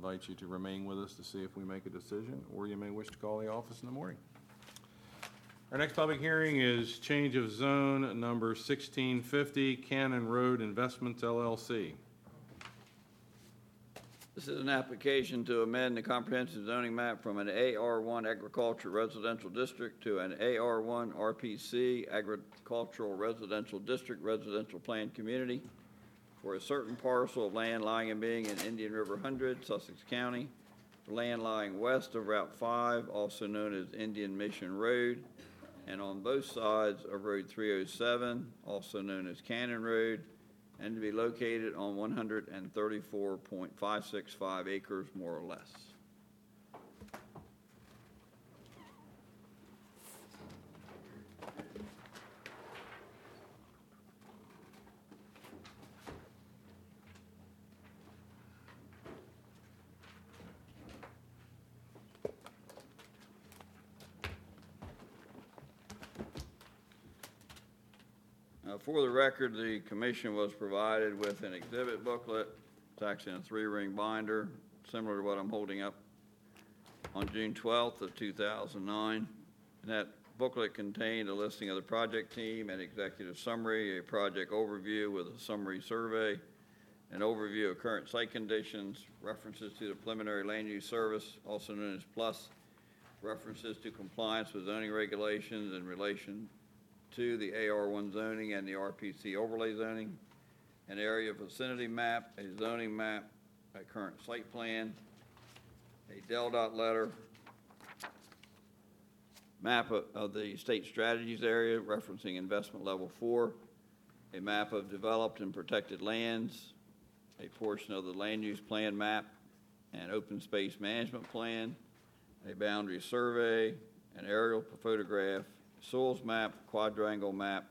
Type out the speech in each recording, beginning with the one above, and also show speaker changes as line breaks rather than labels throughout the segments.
invite you to remain with us to see if we make a decision, or you may wish to call the office in the morning. Our next public hearing is change of zone number 1650, Cannon Road Investments, LLC.
This is an application to amend the comprehensive zoning map from an AR1 agricultural residential district to an AR1 RPC agricultural residential district residential planned community for a certain parcel of land lying and being in Indian River 100, Sussex County, for land lying west of Route 5, also known as Indian Mission Road, and on both sides of Road 307, also known as Cannon Road, and to be located on 134.565 acres, more or less. For the record, the commission was provided with an exhibit booklet. It's actually in a 3-ring binder, similar to what I'm holding up, on June 12th of 2009. And that booklet contained a listing of the project team, an executive summary, a project overview with a summary survey, an overview of current site conditions, references to the preliminary land use service, also known as PLUS, references to compliance with zoning regulations in relation to the AR1 zoning and the RPC overlay zoning, an area vicinity map, a zoning map, a current site plan, a DEL-DOT letter, map of the state strategies area referencing investment level 4, a map of developed and protected lands, a portion of the land use plan map, an open space management plan, a boundary survey, an aerial photograph, soils map, quadrangle map,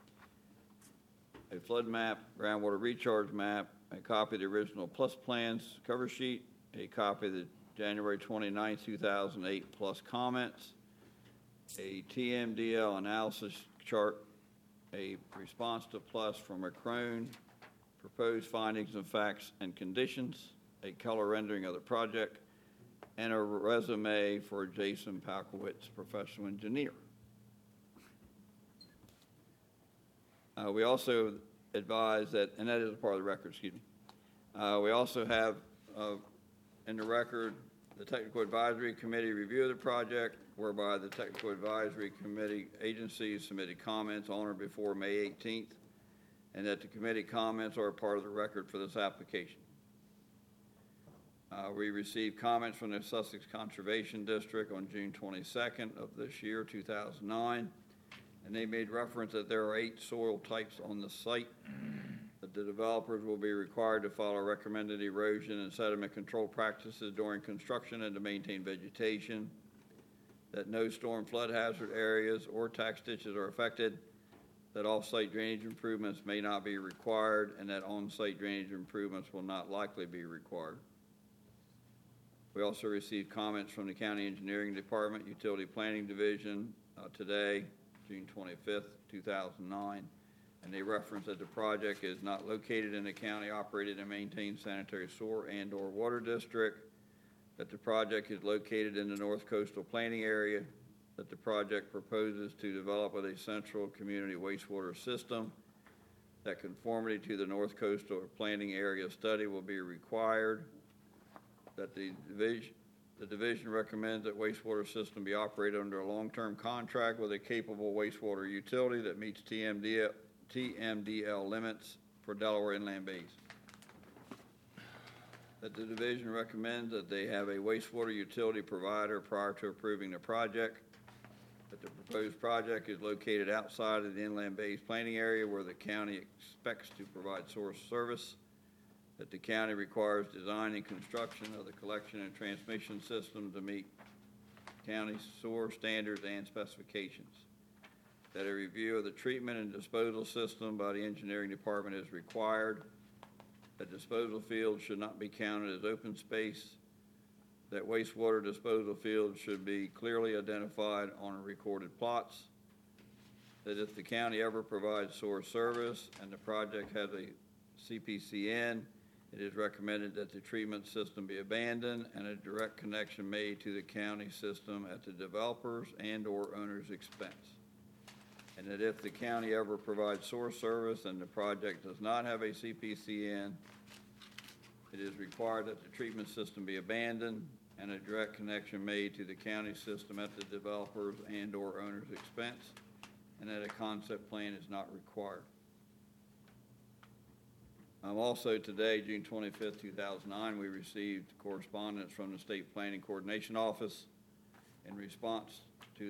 a flood map, groundwater recharge map, a copy of the original PLUS plans cover sheet, a copy of the January 29, 2008 PLUS comments, a TMDL analysis chart, a response to PLUS from a crone, proposed findings of facts and conditions, a color rendering of the project, and a resume for Jason Palkowitz, professional engineer. We also advise that, and that is a part of the record, excuse me. We also have in the record the Technical Advisory Committee review of the project, whereby the Technical Advisory Committee agencies submitted comments on or before May 18th, and that the committee comments are a part of the record for this application. We received comments from the Sussex Conservation District on June 22nd of this year, 2009, and they made reference that there are 8 soil types on the site, that the developers will be required to follow recommended erosion and sediment control practices during construction and to maintain vegetation, that no storm flood hazard areas or tax ditches are affected, that off-site drainage improvements may not be required, and that on-site drainage improvements will not likely be required. We also received comments from the County Engineering Department, Utility Planning Division today, June 25th, 2009, and they reference that the project is not located in a county-operated and maintained sanitary sewer and or water district, that the project is located in the North Coastal Planning Area, that the project proposes to develop with a central community wastewater system, that conformity to the North Coastal Planning Area study will be required, that the division recommends that wastewater system be operated under a long-term contract with a capable wastewater utility that meets TMDL limits for Delaware Inland Bays. That the division recommends that they have a wastewater utility provider prior to approving the project. That the proposed project is located outside of the Inland Bays planning area where the county expects to provide source service. That the county requires design and construction of the collection and transmission system to meet county sewer standards and specifications. That a review of the treatment and disposal system by the engineering department is required. That disposal fields should not be counted as open space. That wastewater disposal fields should be clearly identified on recorded plots. That if the county ever provides sewer service and the project has a CPCN, It is recommended that the treatment system be abandoned and a direct connection made to the county system at the developer's and/or owner's expense. And that if the county ever provides source service and the project does not have a CPCN, it is required that the treatment system be abandoned and a direct connection made to the county system at the developer's and/or owner's expense, and that a concept plan is not required. Also today, June 25th, 2009, we received correspondence from the State Planning Coordination Office in response to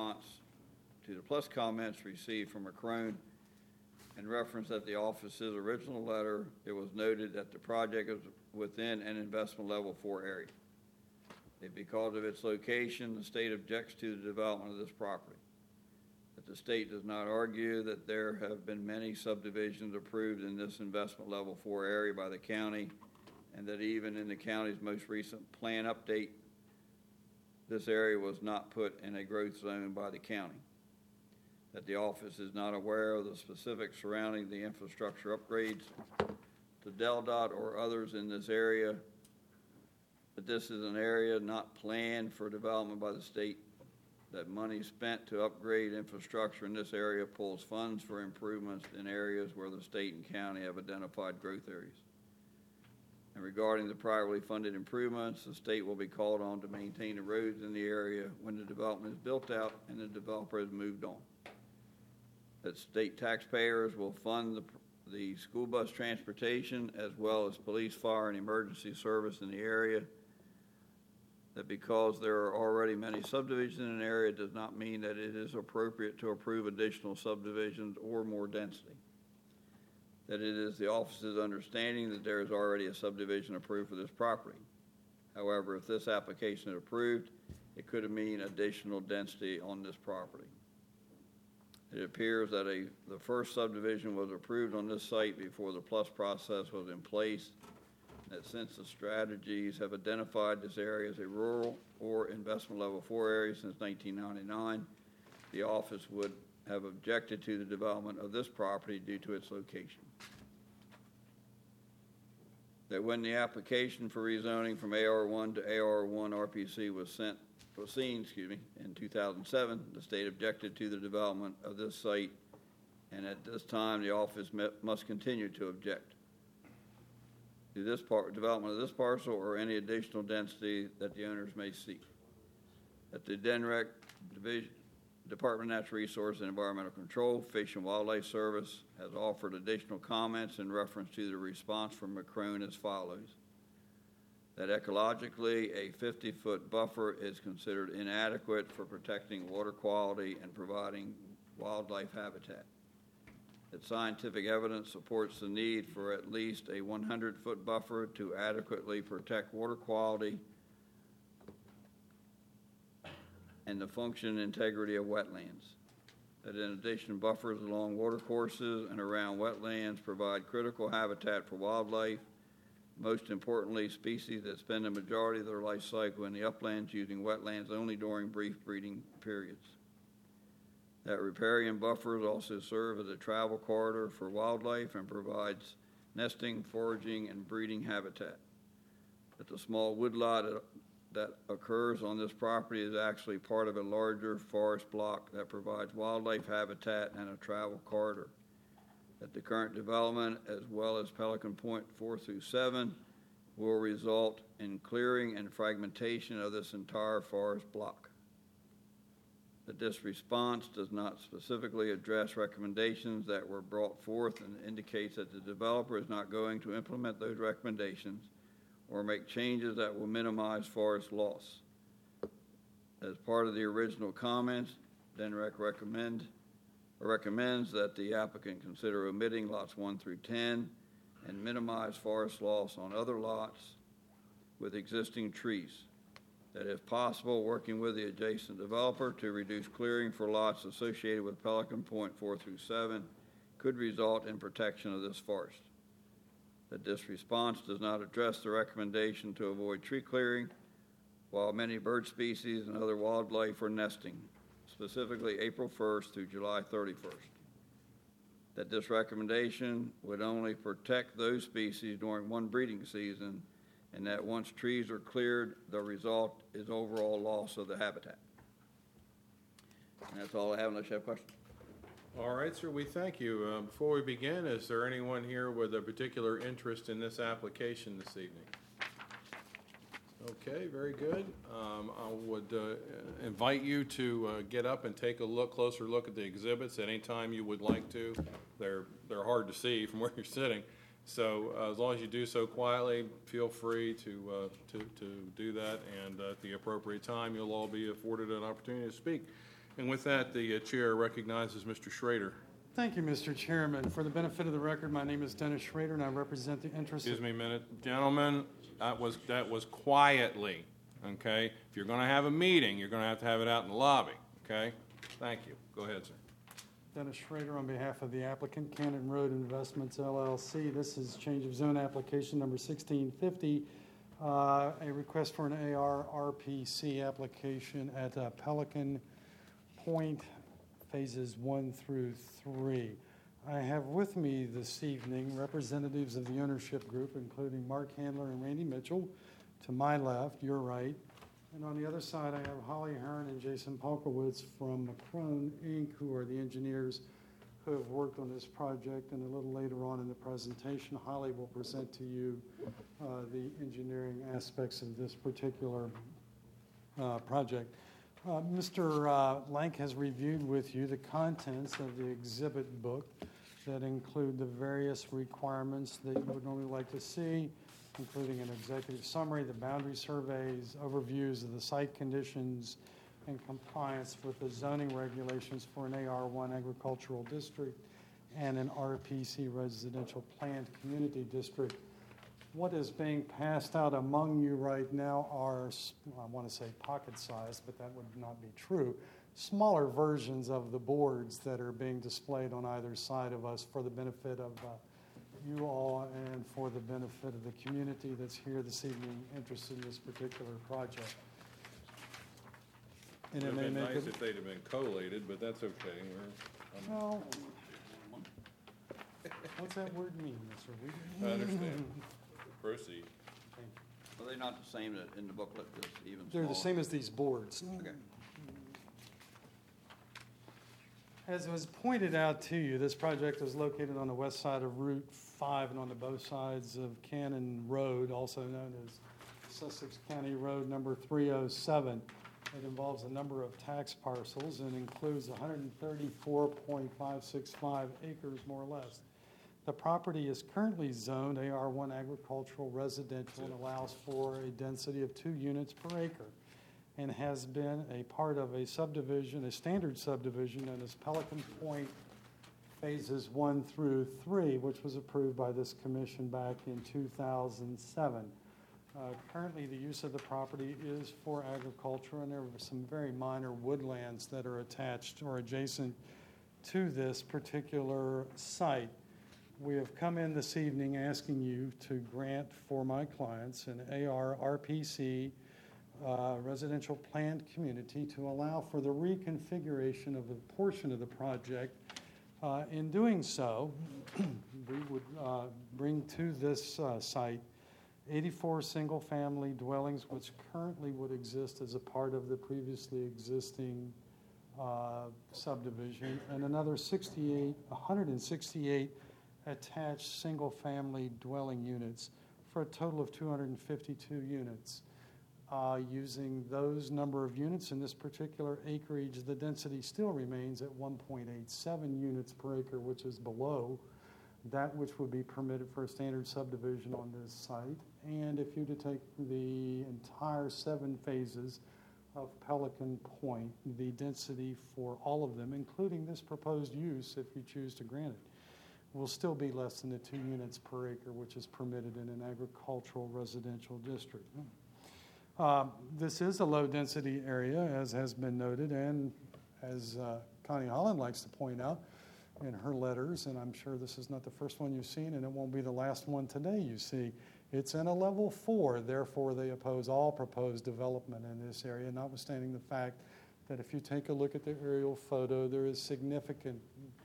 the plus comments received from McCrone. In reference that the office's original letter, it was noted that the project is within an investment level 4 area. That because of its location, the state objects to the development of this property. That the state does not argue that there have been many subdivisions approved in this investment level 4 area by the county, and that even in the county's most recent plan update, this area was not put in a growth zone by the county. That the office is not aware of the specifics surrounding the infrastructure upgrades to DelDOT or others in this area, that this is an area not planned for development by the state, that money spent to upgrade infrastructure in this area pulls funds for improvements in areas where the state and county have identified growth areas. And regarding the privately funded improvements, the state will be called on to maintain the roads in the area when the development is built out and the developer has moved on. That state taxpayers will fund the school bus transportation as well as police, fire, and emergency service in the area. That because there are already many subdivisions in an area does not mean that it is appropriate to approve additional subdivisions or more density. That it is the office's understanding that there is already a subdivision approved for this property. However, if this application is approved, it could mean additional density on this property. It appears that the first subdivision was approved on this site before the plus process was in place. That since the strategies have identified this area as a rural or investment level 4 area since 1999, the office would have objected to the development of this property due to its location. That when the application for rezoning from AR1 to AR1 RPC was seen in 2007, the state objected to the development of this site, and at this time the office must continue to object to this development of this parcel or any additional density that the owners may seek. That the DNREC Department of Natural Resources and Environmental Control, Fish and Wildlife Service has offered additional comments in reference to the response from McCrone as follows. That ecologically, a 50-foot buffer is considered inadequate for protecting water quality and providing wildlife habitat. That scientific evidence supports the need for at least a 100-foot buffer to adequately protect water quality and the function and integrity of wetlands. That in addition, buffers along watercourses and around wetlands provide critical habitat for wildlife, most importantly, species that spend the majority of their life cycle in the uplands using wetlands only during brief breeding periods. That riparian buffers also serve as a travel corridor for wildlife and provides nesting, foraging, and breeding habitat. That the small woodlot that occurs on this property is actually part of a larger forest block that provides wildlife habitat and a travel corridor. That the current development, as well as Pelican Point 4 through 7, will result in clearing and fragmentation of this entire forest block. That this response does not specifically address recommendations that were brought forth and indicates that the developer is not going to implement those recommendations or make changes that will minimize forest loss. As part of the original comments, DNREC recommends that the applicant consider omitting lots 1 through 10 and minimize forest loss on other lots with existing trees. That if possible, working with the adjacent developer to reduce clearing for lots associated with Pelican Point 4 through 7 could result in protection of this forest. That this response does not address the recommendation to avoid tree clearing, while many bird species and other wildlife are nesting, specifically April 1st through July 31st. that this recommendation would only protect those species during one breeding season, and that once trees are cleared, the result is overall loss of the habitat. And that's all I have, unless you have questions.
All right, sir, we thank you. Before we begin, is there anyone here with a particular interest in this application this evening? Okay, very good. I would invite you to get up and take a closer look at the exhibits at any time you would like to. They're hard to see from where you're sitting, so as long as you do so quietly, feel free to do that. And at the appropriate time, you'll all be afforded an opportunity to speak. And with that, the chair recognizes Mr. Schrader.
Thank you, Mr. Chairman. For the benefit of the record, my name is Dennis Schrader, and I represent the interests
Excuse me a minute. Gentlemen, that was quietly, okay? If you're going to have a meeting, you're going to have it out in the lobby, okay? Thank you. Go ahead, sir.
Dennis Schrader on behalf of the applicant, Cannon Road Investments, LLC. This is change of zone application number 1650, a request for an AR-RPC application at Pelican Point, phases 1 through 3. I have with me this evening representatives of the ownership group, including Mark Handler and Randy Mitchell, to my left, your right. And on the other side, I have Holly Hearn and Jason Polkowitz from McCrone, Inc., who are the engineers who have worked on this project. And a little later on in the presentation, Holly will present to you the engineering aspects of this particular project. Mr. Lank has reviewed with you the contents of the exhibit book that include the various requirements that you would normally like to see, including an executive summary, the boundary surveys, overviews of the site conditions, and compliance with the zoning regulations for an AR1 agricultural district and an RPC residential planned community district. What is being passed out among you right now are, I want to say pocket-sized, but that would not be true, smaller versions of the boards that are being displayed on either side of us for the benefit of you all and for the benefit of the community that's here this evening interested in this particular project.
It would have been nice if they'd have been collated, but that's okay.
Well, what's that word mean, Mr. Reed?
I understand. Proceed.
Are they not the same in the booklet, just even
They're the
smaller?
same as these boards.
Okay.
As was pointed out to you, this project is located on the west side of Route 5 and on the both sides of Cannon Road, also known as Sussex County Road number 307. It involves a number of tax parcels and includes 134.565 acres, more or less. The property is currently zoned AR1 agricultural residential and allows for a density of 2 units per acre, and has been a part of a subdivision, a standard subdivision known as Pelican Point phases 1 through 3, which was approved by this commission back in 2007. Currently, the use of the property is for agriculture, and there are some very minor woodlands that are attached or adjacent to this particular site. We have come in this evening asking you to grant for my clients an AR-RPC residential planned community to allow for the reconfiguration of a portion of the project. In doing so, we would bring to this site 84 single-family dwellings, which currently would exist as a part of the previously existing subdivision, and another 168 attached single-family dwelling units for a total of 252 units. Using those number of units in this particular acreage, the density still remains at 1.87 units per acre, which is below that which would be permitted for a standard subdivision on this site. And if you were to take the entire 7 phases of Pelican Point, the density for all of them, including this proposed use, if you choose to grant it, will still be less than the 2 units per acre, which is permitted in an agricultural residential district. This is a low-density area, as has been noted, and as Connie Holland likes to point out in her letters, and I'm sure this is not the first one you've seen, and it won't be the last one today you see. It's in a level 4, therefore they oppose all proposed development in this area, notwithstanding the fact that if you take a look at the aerial photo, there is significant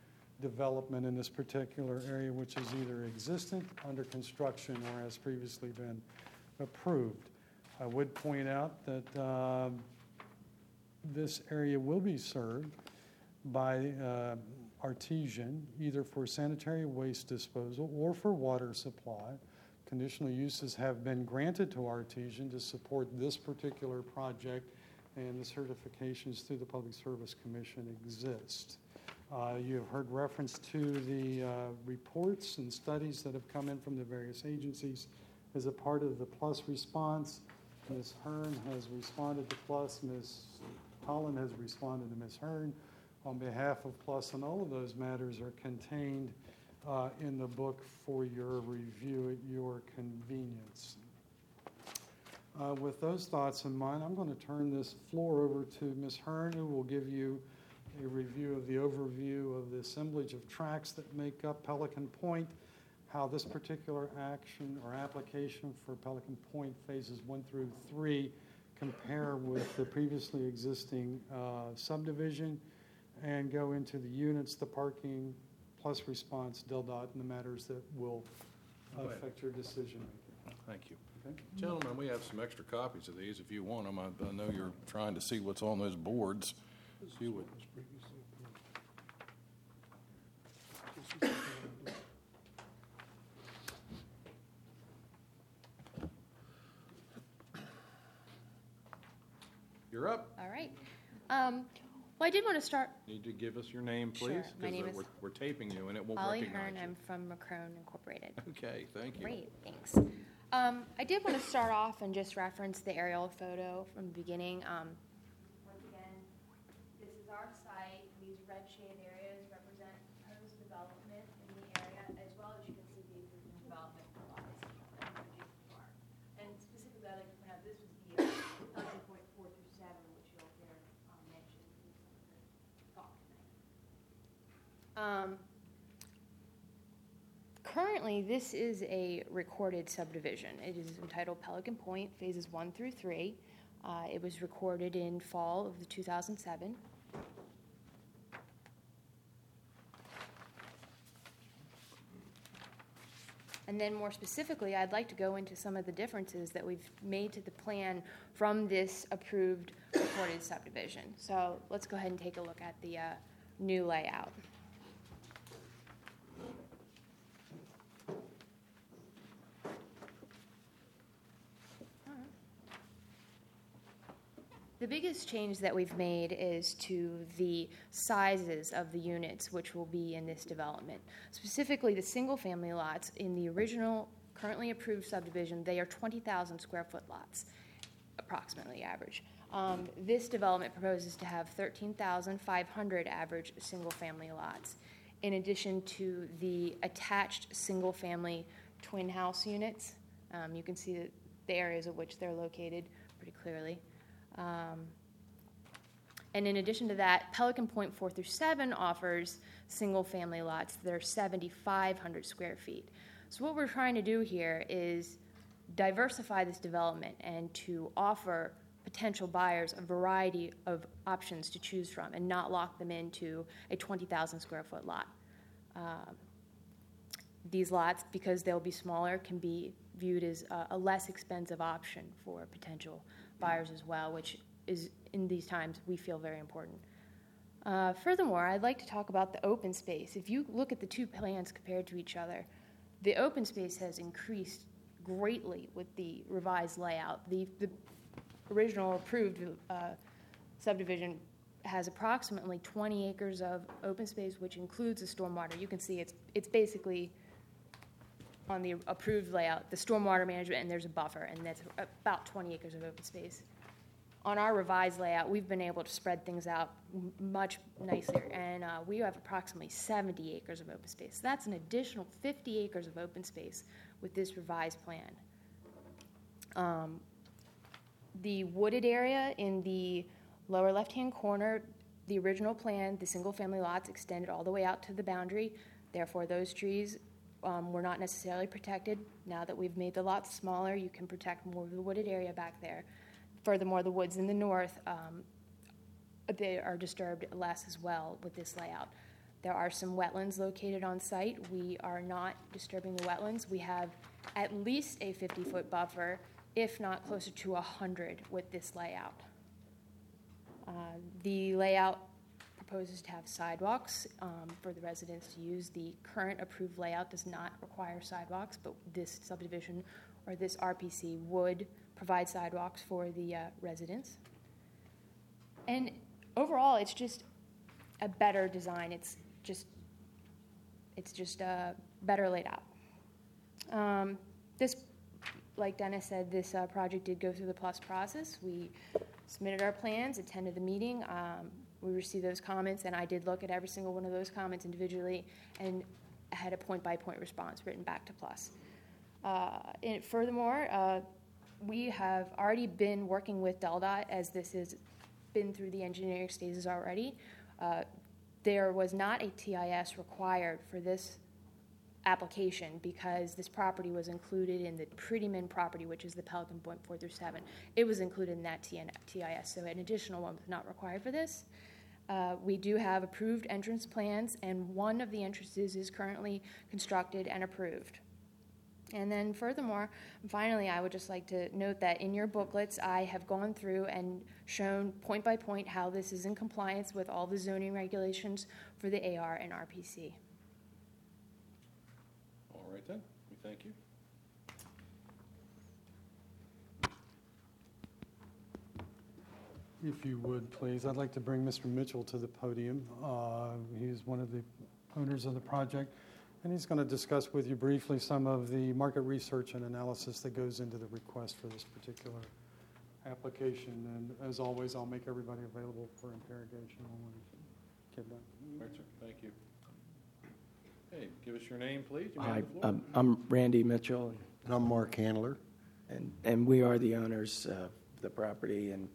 development in this particular area, which is either existent, under construction, or has previously been approved. I would point out that this area will be served by Artesian, either for sanitary waste disposal or for water supply. Conditional uses have been granted to Artesian to support this particular project, and the certifications through the Public Service Commission exist. You have heard reference to the reports and studies that have come in from the various agencies as a part of the PLUS response. Ms. Hearn has responded to PLUS. Ms. Holland has responded to Ms. Hearn on behalf of PLUS, and all of those matters are contained in the book for your review at your convenience. With those thoughts in mind, I'm going to turn this floor over to Ms. Hearn, who will give you a review of the overview of the assemblage of tracks that make up Pelican Point, how this particular action or application for Pelican Point phases 1 through 3 compare with the previously existing subdivision, and go into the units, the parking, plus response, DelDOT, and the matters that will affect your decision making.
Thank you.
Okay?
Gentlemen, we have some extra copies of these if you want them. I know you're trying to see what's on those boards. See what. You're up.
All right. Well, I did want to start.
Need to give us your name, please?
Sure. My
'Cause
name is
we're taping you, and it won't
Holly
recognize
Hearn.
you.
I'm from Macrone Incorporated.
Okay, thank you.
Great, thanks. I did want to start off and just reference the aerial photo from the beginning. Once again, this is our site. These red shaded areas represent proposed development in the area, as well as you can see the existing development for lots and specifically, I'd like to point out this was the Pelican Point 4 through 7, which you'll hear mentioned in some of the talk tonight. Currently, this is a recorded subdivision. It is entitled Pelican Point, phases 1 through 3. It was recorded in fall of the 2007. And then more specifically, I'd like to go into some of the differences that we've made to the plan from this approved recorded subdivision. So let's go ahead and take a look at the new layout. The biggest change that we've made is to the sizes of the units which will be in this development. Specifically, the single-family lots in the original currently approved subdivision, they are 20,000 square foot lots, approximately average. This development proposes to have 13,500 average single-family lots, in addition to the attached single-family twin house units. You can see the areas of which they're located pretty clearly. And in addition to that, Pelican Point 4 through 7 offers single-family lots that are 7,500 square feet. So what we're trying to do here is diversify this development and to offer potential buyers a variety of options to choose from and not lock them into a 20,000 square foot lot. These lots, because they'll be smaller, can be viewed as a less expensive option for potential buyers as well, which is, in these times, we feel very important. Furthermore, I'd like to talk about the open space. If you look at the two plans compared to each other, the open space has increased greatly with the revised layout. The original approved subdivision has approximately 20 acres of open space, which includes the stormwater. You can see it's basically on the approved layout, the stormwater management, and there's a buffer, and that's about 20 acres of open space. On our revised layout, we've been able to spread things out much nicer, and we have approximately 70 acres of open space. So that's an additional 50 acres of open space with this revised plan. The wooded area in the lower left-hand corner, the original plan, the single-family lots extended all the way out to the boundary. Therefore, those trees were not necessarily protected. Now that we've made the lots smaller, you can protect more of the wooded area back there. Furthermore, the woods in the north, they are disturbed less as well with this layout. There are some wetlands located on site. We are not disturbing the wetlands. We have at least a 50-foot buffer, if not closer to 100 with this layout. The layout proposes to have sidewalks for the residents to use. The current approved layout does not require sidewalks, but this subdivision or this RPC would provide sidewalks for the residents. And overall, it's just a better design. It's just better laid out. This, like Dennis said, this project did go through the PLUS process. We submitted our plans, attended the meeting. We received those comments, and I did look at every single one of those comments individually and had a point-by-point response written back to PLUS. And furthermore, we have already been working with DelDOT as this has been through the engineering stages already. There was not a TIS required for this application because this property was included in the Pretty Min property, which is the Pelican Point 4 through 7. It was included in that TIS, so an additional one was not required for this. We do have approved entrance plans, and one of the entrances is currently constructed and approved. And then furthermore, finally, I would just like to note that in your booklets, I have gone through and shown point by point how this is in compliance with all the zoning regulations for the AR and RPC.
All right then, we thank you.
If you would, please, I'd like to bring Mr. Mitchell to the podium. He's one of the owners of the project, and he's going to discuss with you briefly some of the market research and analysis that goes into the request for this particular application. And as always, I'll make everybody available for interrogation when we get done.
All right, sir, thank you. Hey, give us your name, please. You may
Hi,
have the floor.
I'm Randy Mitchell,
And I'm Mark Handler.
and we are the owners of the property, and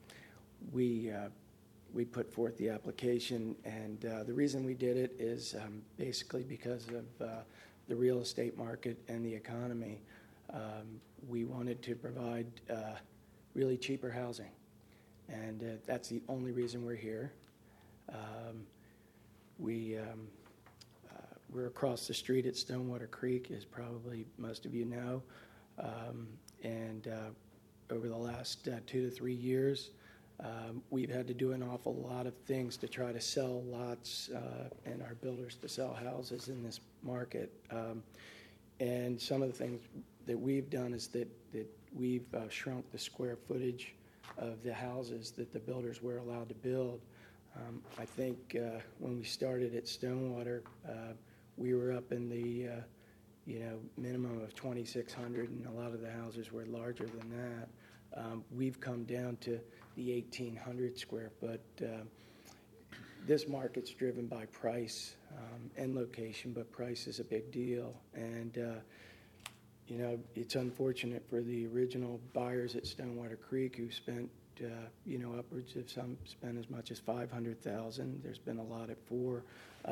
we put forth the application, and the reason we did it is basically because of the real estate market and the economy. We wanted to provide really cheaper housing, and that's the only reason we're here. We're across the street at Stonewater Creek, as probably most of you know, and over the last 2 to 3 years, we've had to do an awful lot of things to try to sell lots and our builders to sell houses in this market. And some of the things that we've done is that we've shrunk the square footage of the houses that the builders were allowed to build. I think when we started at Stonewater, we were up in the minimum of 2,600, and a lot of the houses were larger than that. We've come down to the 1,800 square foot. This market's driven by price and location, but price is a big deal. And, it's unfortunate for the original buyers at Stonewater Creek who spent, upwards of some spent as much as $500,000. There's been a lot at $4,000.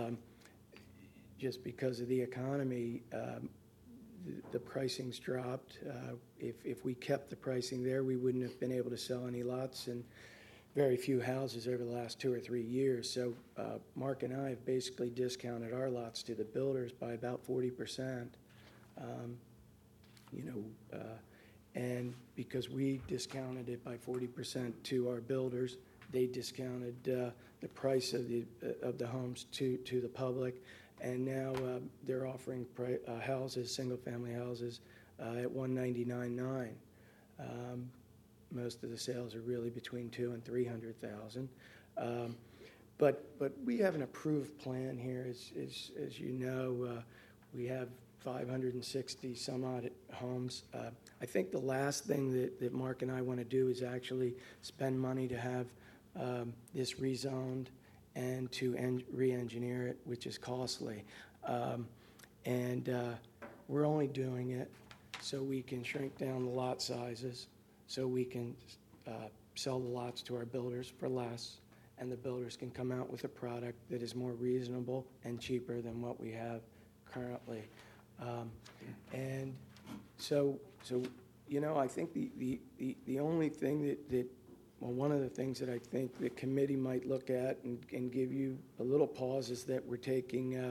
Just because of the economy, the pricing's dropped. If we kept the pricing there, we wouldn't have been able to sell any lots and very few houses over the last 2 or 3 years. So Mark and I have basically discounted our lots to the builders by about 40%. And because we discounted it by 40% to our builders, they discounted the price of the homes to the public. And now they're offering houses, single-family houses, at $199,900. Most of the sales are really between $200,000 and $300,000. But we have an approved plan here, as you know. We have 560 some odd homes. I think the last thing that Mark and I want to do is actually spend money to have this rezoned and to re-engineer it, which is costly. We're only doing it so we can shrink down the lot sizes, so we can sell the lots to our builders for less, and the builders can come out with a product that is more reasonable and cheaper than what we have currently. I think the only thing that Well, one of the things that I think the committee might look at and give you a little pause is that we're taking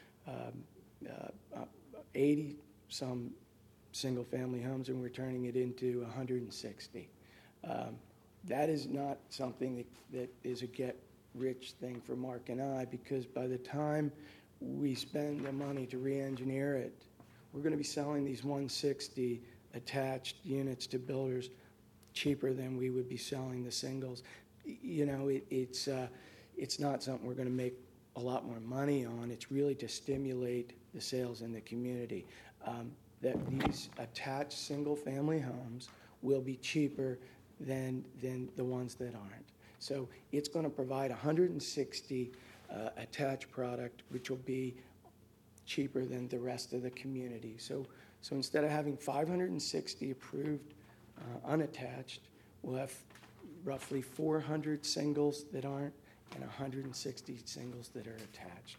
80-some single-family homes and we're turning it into 160. That is not something that is a get-rich thing for Mark and I, because by the time we spend the money to re-engineer it, we're going to be selling these 160 attached units to builders cheaper than we would be selling the singles. You know, it's not something we're going to make a lot more money on. It's really to stimulate the sales in the community. That these attached single-family homes will be cheaper than the ones that aren't. So it's going to provide 160 attached product, which will be cheaper than the rest of the community. So instead of having 560 approved unattached, we'll have roughly 400 singles that aren't and 160 singles that are attached.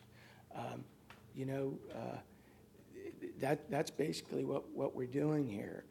That's basically what we're doing here.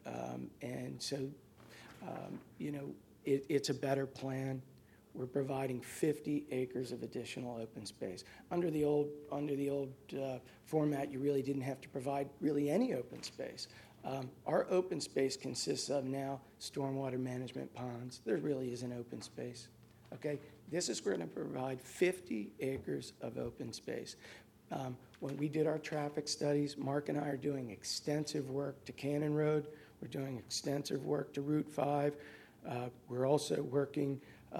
It's a better plan. We're providing 50 acres of additional open space. Under the old format, you really didn't have to provide really any open space. Our open space consists of now stormwater management ponds. There really is an open space. Okay, this is going to provide 50 acres of open space. When we did our traffic studies, Mark and I are doing extensive work to Cannon Road. We're doing extensive work to Route 5. We're also working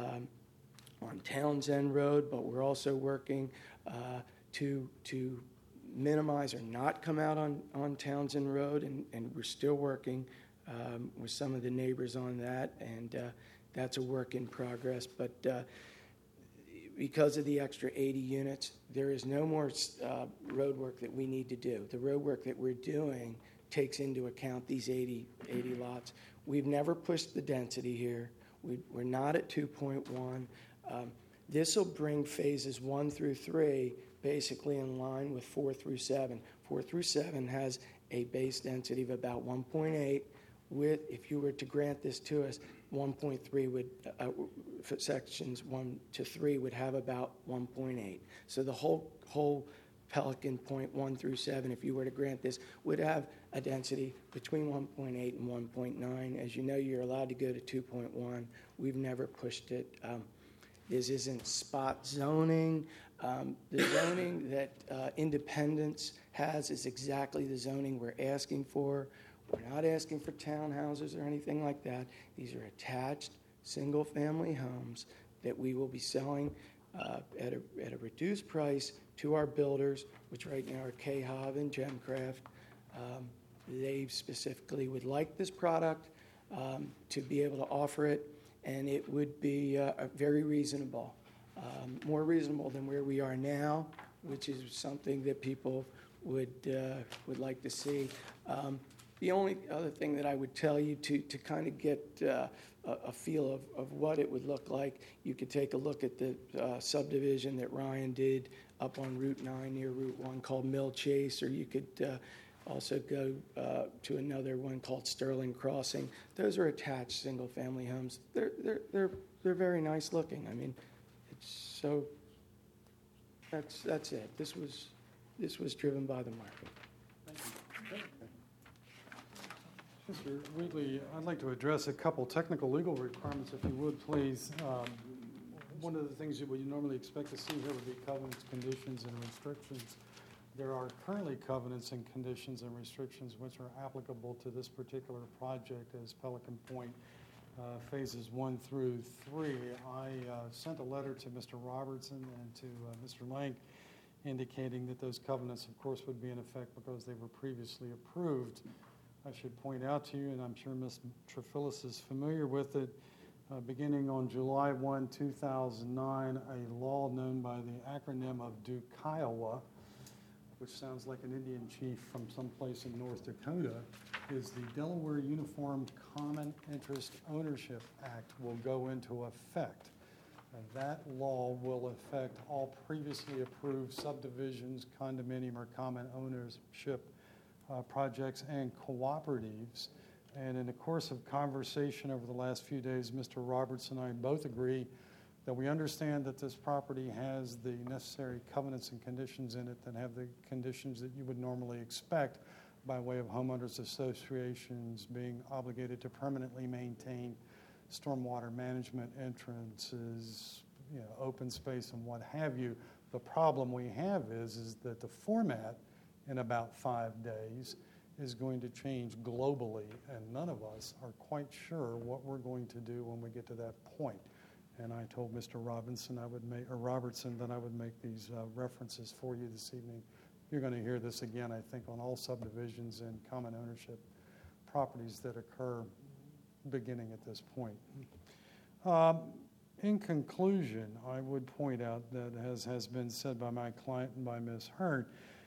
on Townsend Road, but we're also working to minimize or not come out on Townsend Road, and we're still working with some of the neighbors on that, and that's a work in progress. But because of the extra 80 units, there is no more road work that we need to do. The road work that we're doing takes into account these 80 lots. We've never pushed the density here. We're not at 2.1. This will bring phases 1 through 3 basically in line with 4 through 7. 4 through 7 has a base density of about 1.8. With, if you were to grant this to us, 1.3 would, sections 1 to 3 would have about 1.8. So the whole Pelican point 1 through 7, if you were to grant this, would have a density between 1.8 and 1.9. As you know, you're allowed to go to 2.1. We've never pushed it. This isn't spot zoning. The zoning that Independence has is exactly the zoning we're asking for. We're not asking for townhouses or anything like that. These are attached single-family homes that we will be selling at a reduced price to our builders, which right now are KHOV and Gemcraft. They specifically would like this product to be able to offer it, and it would be very reasonable, more reasonable than where we are now, which is something that people would like to see. The only other thing that I would tell you to kind of get a feel of what it would look like, you could take a look at the subdivision that Ryan did up on Route 9 near Route 1 called Mill Chase, or you could also go to another one called Sterling Crossing. Those are attached single-family homes. They're very nice looking. I mean, so that's it. This was driven by the market.
Mr. Wheatley, I'd like to address a couple technical legal requirements, if you would, please. One of the things that we normally expect to see here would be covenants, conditions, and restrictions. There are currently covenants and conditions and restrictions which are applicable to this particular project as Pelican Point phases 1 through 3. I sent a letter to Mr. Robertson and to Mr. Lang indicating that those covenants, of course, would be in effect because they were previously approved. I should point out to you, and I'm sure Ms. Trefillis is familiar with it, beginning on July 1, 2009, a law known by the acronym of Duke, Iowa, which sounds like an Indian chief from someplace in North Dakota, is the Delaware Uniform Common Interest Ownership Act will go into effect. And that law will affect all previously approved subdivisions, condominium, or common ownership projects and cooperatives And in the course of conversation over the last few days, Mr. Roberts and I both agree that we understand that this property has the necessary covenants and conditions in it that have the conditions that you would normally expect by way of homeowners associations being obligated to permanently maintain stormwater management entrances, open space and what have you. The problem we have is that the format in about 5 days is going to change globally, and none of us are quite sure what we're going to do when we get to that point. And I told Mr. Robertson that I would make these references for you this evening. You're going to hear this again, I think, on all subdivisions and common ownership properties that occur beginning at this point. In conclusion, I would point out that, as has been said by my client and by Ms. Hearn,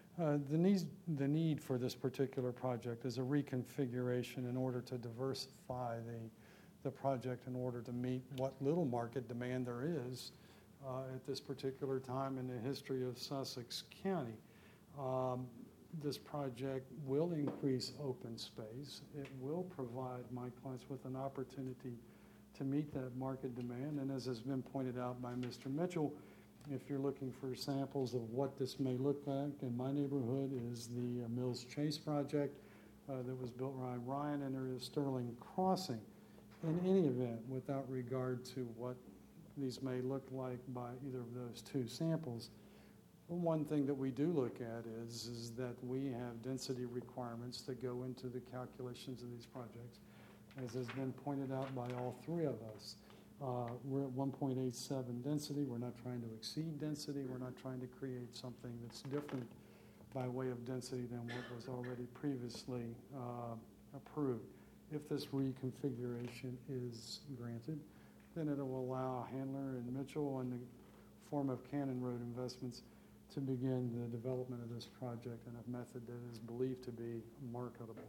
the need for this particular project is a reconfiguration in order to diversify the project in order to meet what little market demand there is at this particular time in the history of Sussex County. This project will increase open space. It will provide my clients with an opportunity to meet that market demand. And as has been pointed out by Mr. Mitchell, if you're looking for samples of what this may look like in my neighborhood is the Mills Chase project that was built by Ryan, and there is Sterling Crossing. In any event, without regard to what these may look like by either of those two samples, one thing that we do look at is that we have density requirements that go into the calculations of these projects. As has been pointed out by all three of us, we're at 1.87 density. We're not trying to exceed density. We're not trying to create something that's different by way of density than what was already previously approved. If this reconfiguration is granted, then it will allow Handler and Mitchell in the form of Cannon Road Investments to begin the development of this project in a method that is believed to be marketable.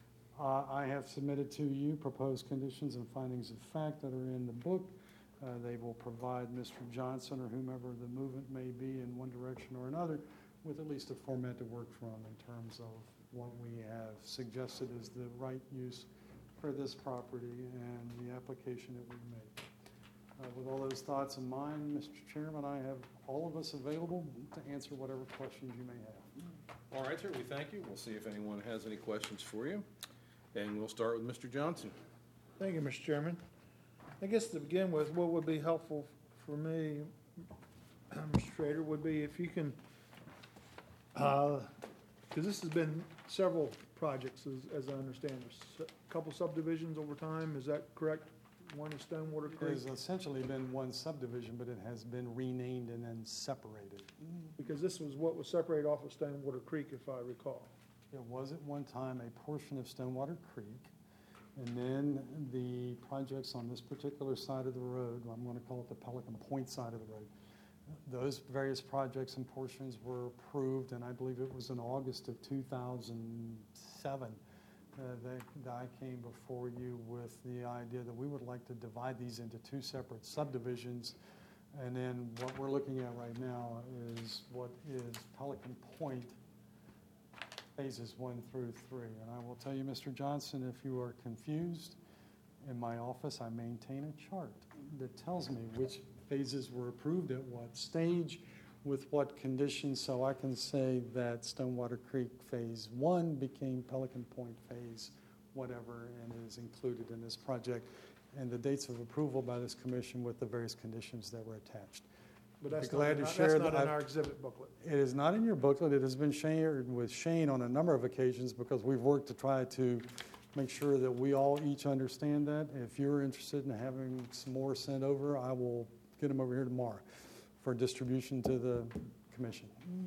I have submitted to you proposed conditions and findings of fact that are in the book. They will provide Mr. Johnson or whomever the movement may be in one direction or another with at least a format to work from in terms of what we have suggested is the right use for this property and the application that we make. With all those thoughts in mind, Mr. Chairman, I have all of us available to answer whatever questions you may have.
All right, sir, we thank you. We'll see if anyone has any questions for you. And we'll start with Mr. Johnson.
Thank you, Mr. Chairman. I guess to begin with, what would be helpful for me, Mr. Schrader, would be if you can, because this has been several projects, as I understand. There's a couple subdivisions over time, is that correct? One is Stonewater Creek?
There's essentially been one subdivision, but it has been renamed and then separated.
Because this was what was separated off of Stonewater Creek, if I recall.
It was at one time a portion of Stonewater Creek, and then the projects on this particular side of the road, I'm going to call it the Pelican Point side of the road, those various projects and portions were approved, and I believe it was in August of 2007 that I came before you with the idea that we would like to divide these into two separate subdivisions. And then what we're looking at right now is what is Pelican Point phases 1 through 3. And I will tell you, Mr. Johnson, if you are confused, in my office I maintain a chart that tells me which phases were approved at what stage, with what conditions, so I can say that Stonewater Creek Phase 1 became Pelican Point Phase whatever and is included in this project, and the dates of approval by this commission with the various conditions that were attached.
But that's
glad
not,
to share
that's not
that
in our exhibit booklet.
It is not in your booklet. It has been shared with Shane on a number of occasions because we've worked to try to make sure that we all each understand that. If you're interested in having some more sent over, I will get them over here tomorrow for distribution to the commission.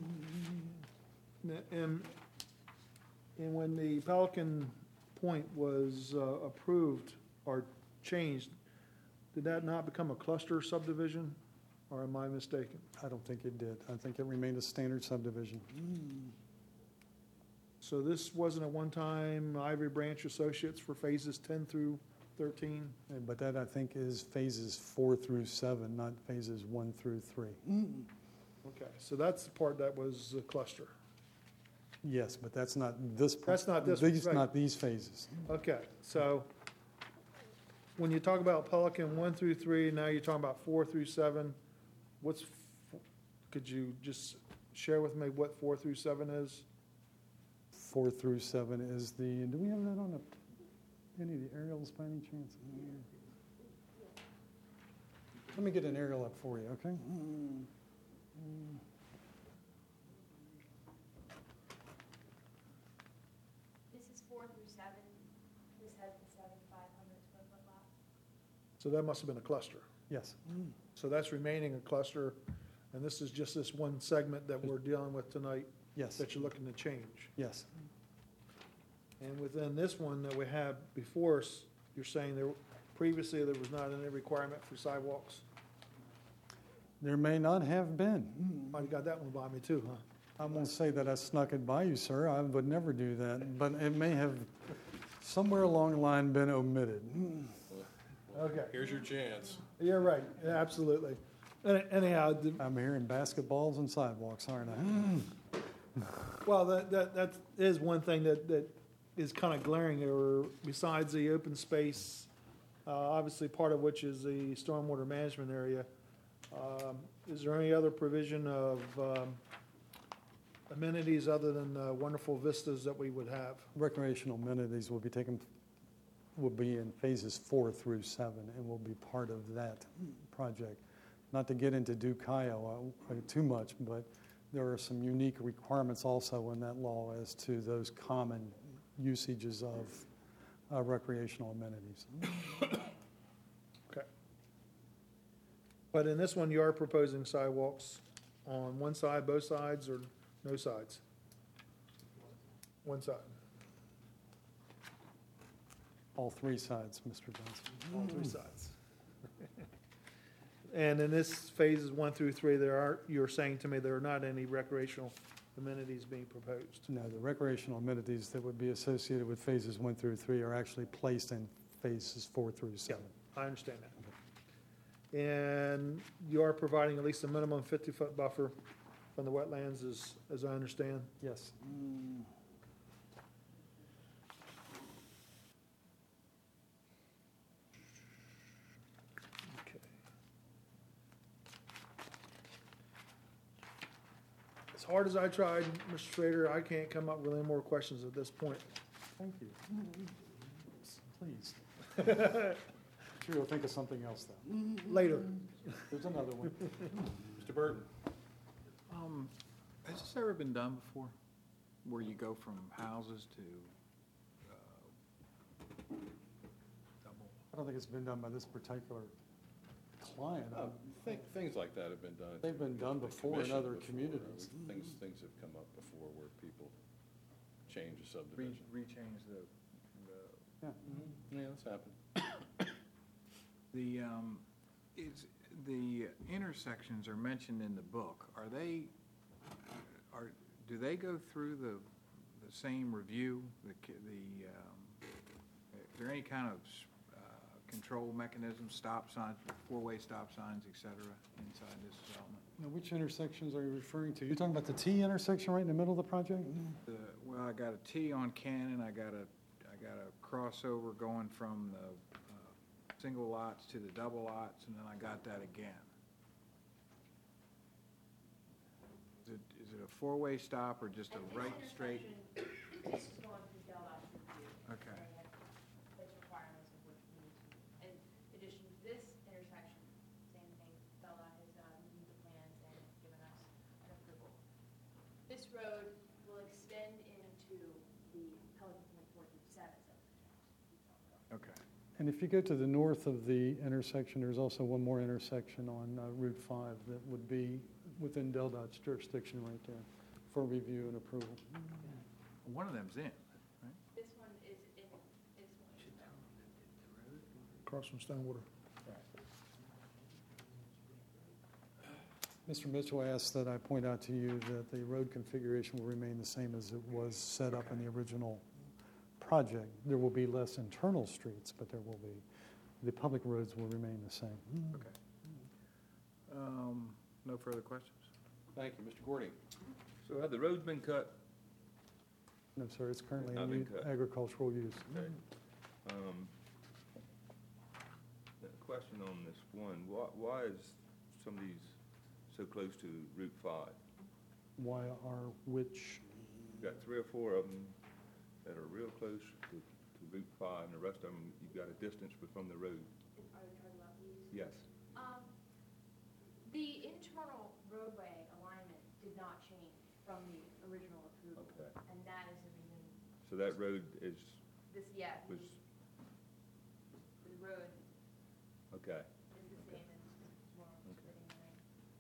And when the Pelican Point was approved or changed, did that not become a cluster subdivision, or am I mistaken?
I don't think it did. I think it remained a standard subdivision.
So this wasn't at one time Ivory Branch Associates for phases 10 through 13?
But that, I think, is phases 4 through 7, not phases 1 through 3.
Okay, so that's the part that was a cluster.
Yes, but that's not this.
That's not this,
These,
right.
not these phases.
Okay, so when you talk about Pelican 1 through 3, now you're talking about 4 through 7, could you just share with me what 4 through 7 is?
4 through 7 is the, do we have that on any of the aerials by any chance? Let me get an aerial up for you, okay?
This is 4 through 7. This has the 7,500 square foot lot.
So that must have been a cluster.
Yes.
So that's remaining a cluster, and this is just this one segment that we're dealing with tonight
Yes.
that you're looking to change.
Yes.
And within this one that we have before us, you're saying previously there was not any requirement for sidewalks?
There may not have been.
Might have got that one by me too, huh?
I won't say that I snuck it by you, sir. I would never do that. But it may have somewhere along the line been omitted.
Okay,
Here's your chance.
you're right, yeah, absolutely. Anyhow,
I'm hearing basketballs and sidewalks, aren't I?
well, that is one thing that is kind of glaring there, besides the open space, obviously part of which is the stormwater management area. Is there any other provision of amenities other than wonderful vistas that we would have?
Recreational amenities will be in phases 4 through 7 and will be part of that project. Not to get into Duke Ohio too much, but there are some unique requirements also in that law as to those common usages of recreational amenities.
Okay. But in this one, you are proposing sidewalks on one side, both sides, or no sides? One side,
All 3 sides, Mr. Johnson.
all 3 sides. And in this phases 1 through 3, you're saying to me there are not any recreational amenities being proposed?
No, the recreational amenities that would be associated with phases 1 through 3 are actually placed in phases 4 through 7.
I understand that. And you are providing at least a minimum 50-foot buffer from the wetlands, as I understand?
Yes.
Okay. As hard as I tried, Mr. Schrader, I can't come up with any more questions at this point.
Thank you. Please. Sure, you'll think of something else, though.
Later.
There's another one.
Mr. Burton?
Has this ever been done before, where you go from houses to double?
I don't think it's been done by this particular client.
Things like that have been done.
They've been done before in other communities.
Things have come up before where people change a subdivision.
Rechange the,
Yeah.
Yeah, that's happened.
the intersections are mentioned in the book. Do they go through the same review? Is there any kind of control mechanism, stop signs, four-way stop signs, et cetera, inside this development?
Now, which intersections are you referring to? You're talking about the T intersection right in the middle of the project?
Well, I got a T on Cannon, I got a crossover going from the single lots to the double lots, and then I got that again. Is it a four-way stop or just a right straight?
This is going through Del Dot's review.
Okay.
They have those requirements of what you need to. In addition to this intersection, same thing, Del Dot has reviewed the plans and given us an approval. This road will extend into the Pelican Point 4 through 7 subdivision.
Okay.
And if you go to the north of the intersection, there's also one more intersection on Route 5 that would be within Del Dot's jurisdiction right there for review and approval.
One of them's in, right?
This one is in, this one.
Across from Stonewater.
Mr. Mitchell asked that I point out to you that the road configuration will remain the same as it was set up in the original project. There will be less internal streets, but the public roads will remain the same.
Okay. No further questions?
Thank you. Mr. Gordy?
So have the roads been cut
No, sir, it's currently
Not
in
been cut.
agricultural use.
Okay. A question on this one, why is some of these so close to Route 5?
Why are which,
You've got 3 or 4 of them that are real close to Route 5, and the rest of them, you've got a distance from the road.
Are we talking about these?
Yes.
The internal roadway alignment did not change from the original approval.
Okay.
And that is the reason,
So that road is,
this, yeah,
was,
the road
okay.
is the same as well,
Okay.
splitting line.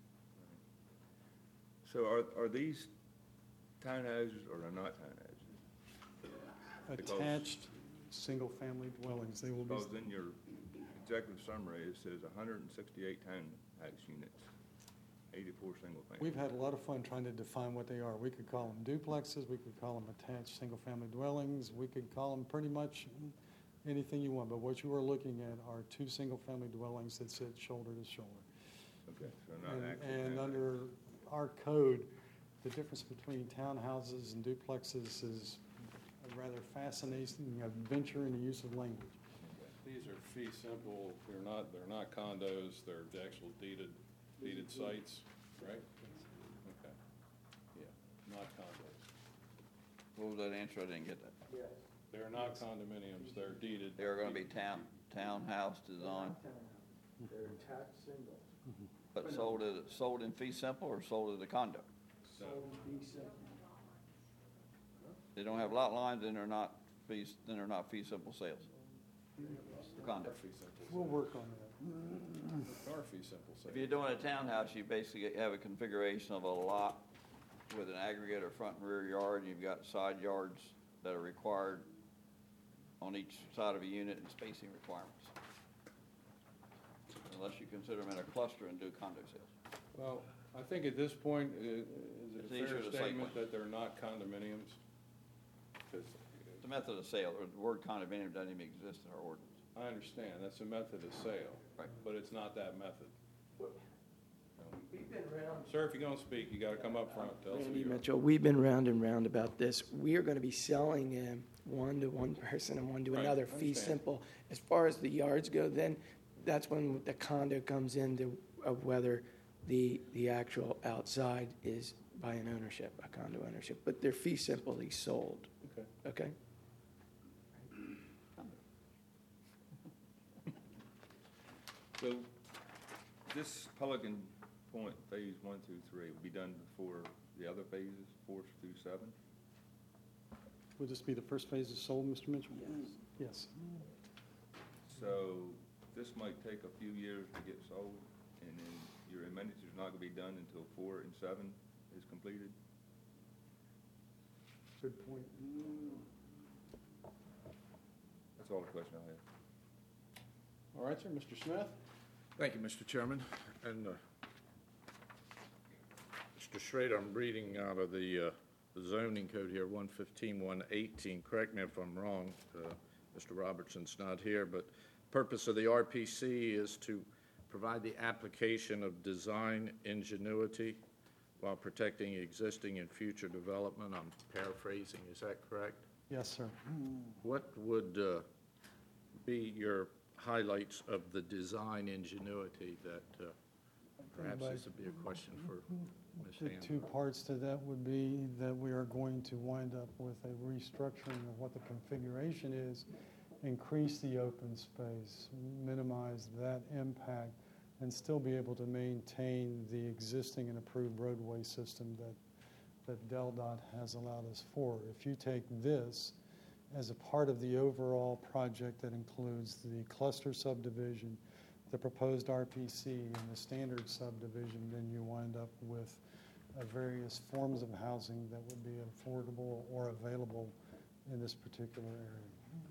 So are these townhouses or are not townhouses? Because-
attached single-family dwellings, they will be,
Because in your executive summary, it says 168 townhouse units, 84 single family.
we've had a lot of fun trying to define what they are. We could call them duplexes, we could call them attached single-family dwellings, we could call them pretty much anything you want, but what you are looking at are 2 single-family dwellings that sit shoulder to shoulder.
Okay, so not
And-
actual
And
townhouses.
under our code, the difference between townhouses and duplexes is a rather fascinating adventure in the use of language.
These are fee simple, they're not condos, they're the actual deeded sites, right? Okay, yeah, not condos.
What was that answer? I didn't get that.
They're not condominiums, they're deeded.
They're gonna be townhouse design,
They're attached singles.
but sold in fee simple or sold as a condo?
So,
They don't have lot lines, then they're not fee simple sales. For condo.
are fee simple.
We'll work on that.
Are fee simple
If you're doing a townhouse, you basically have a configuration of a lot with an aggregate or front and rear yard. You've got side yards that are required on each side of a unit and spacing requirements. Unless you consider them in a cluster and do condo sales.
Well, I think at this point, is
It's
it a
easier
fair
to say
statement
what-
that they're not condominiums? 'Cause
It's a method of sale, or the word condominium doesn't even exist in our ordinance.
I understand, that's a method of sale.
Right.
But it's not that method. Sir, if you're gonna speak, you gotta come up front, tell us who
Randy
you are.
Mitchell, we've been round and round about this. We are going to be selling them one to one person and one to
Right,
another,
I
fee
understand.
simple. As far as the yards go, then that's when the condo comes into of whether the actual outside is by an ownership, a condo ownership. But they're fee simply sold,
Okay.
okay?
So this Pelican Point Phase 1 through 3 will be done before the other phases, 4 through 7?
Will this be the first phase is sold, Mr. Mitchell? Yes.
So this might take a few years to get sold, and then your amenities are not going to be done until 4 and 7 is completed?
Good point.
That's all the question I have.
All right, sir, Mr. Smith?
Thank you, Mr. Chairman. And Mr. Schrader, I'm reading out of the zoning code here, 115-118. Correct me if I'm wrong. Mr. Robertson's not here, but purpose of the RPC is to provide the application of design ingenuity while protecting existing and future development. I'm paraphrasing. Is that correct?
Yes, sir.
What would be your highlights of the design ingenuity that perhaps this would be a question for Ms.
The
Hammond?
2 parts to that would be that we are going to wind up with a restructuring of what the configuration is, increase the open space, minimize that impact, and still be able to maintain the existing and approved roadway system that DelDOT has allowed us for. If you take this as a part of the overall project that includes the cluster subdivision, the proposed RPC, and the standard subdivision, then you wind up with various forms of housing that would be affordable or available in this particular area.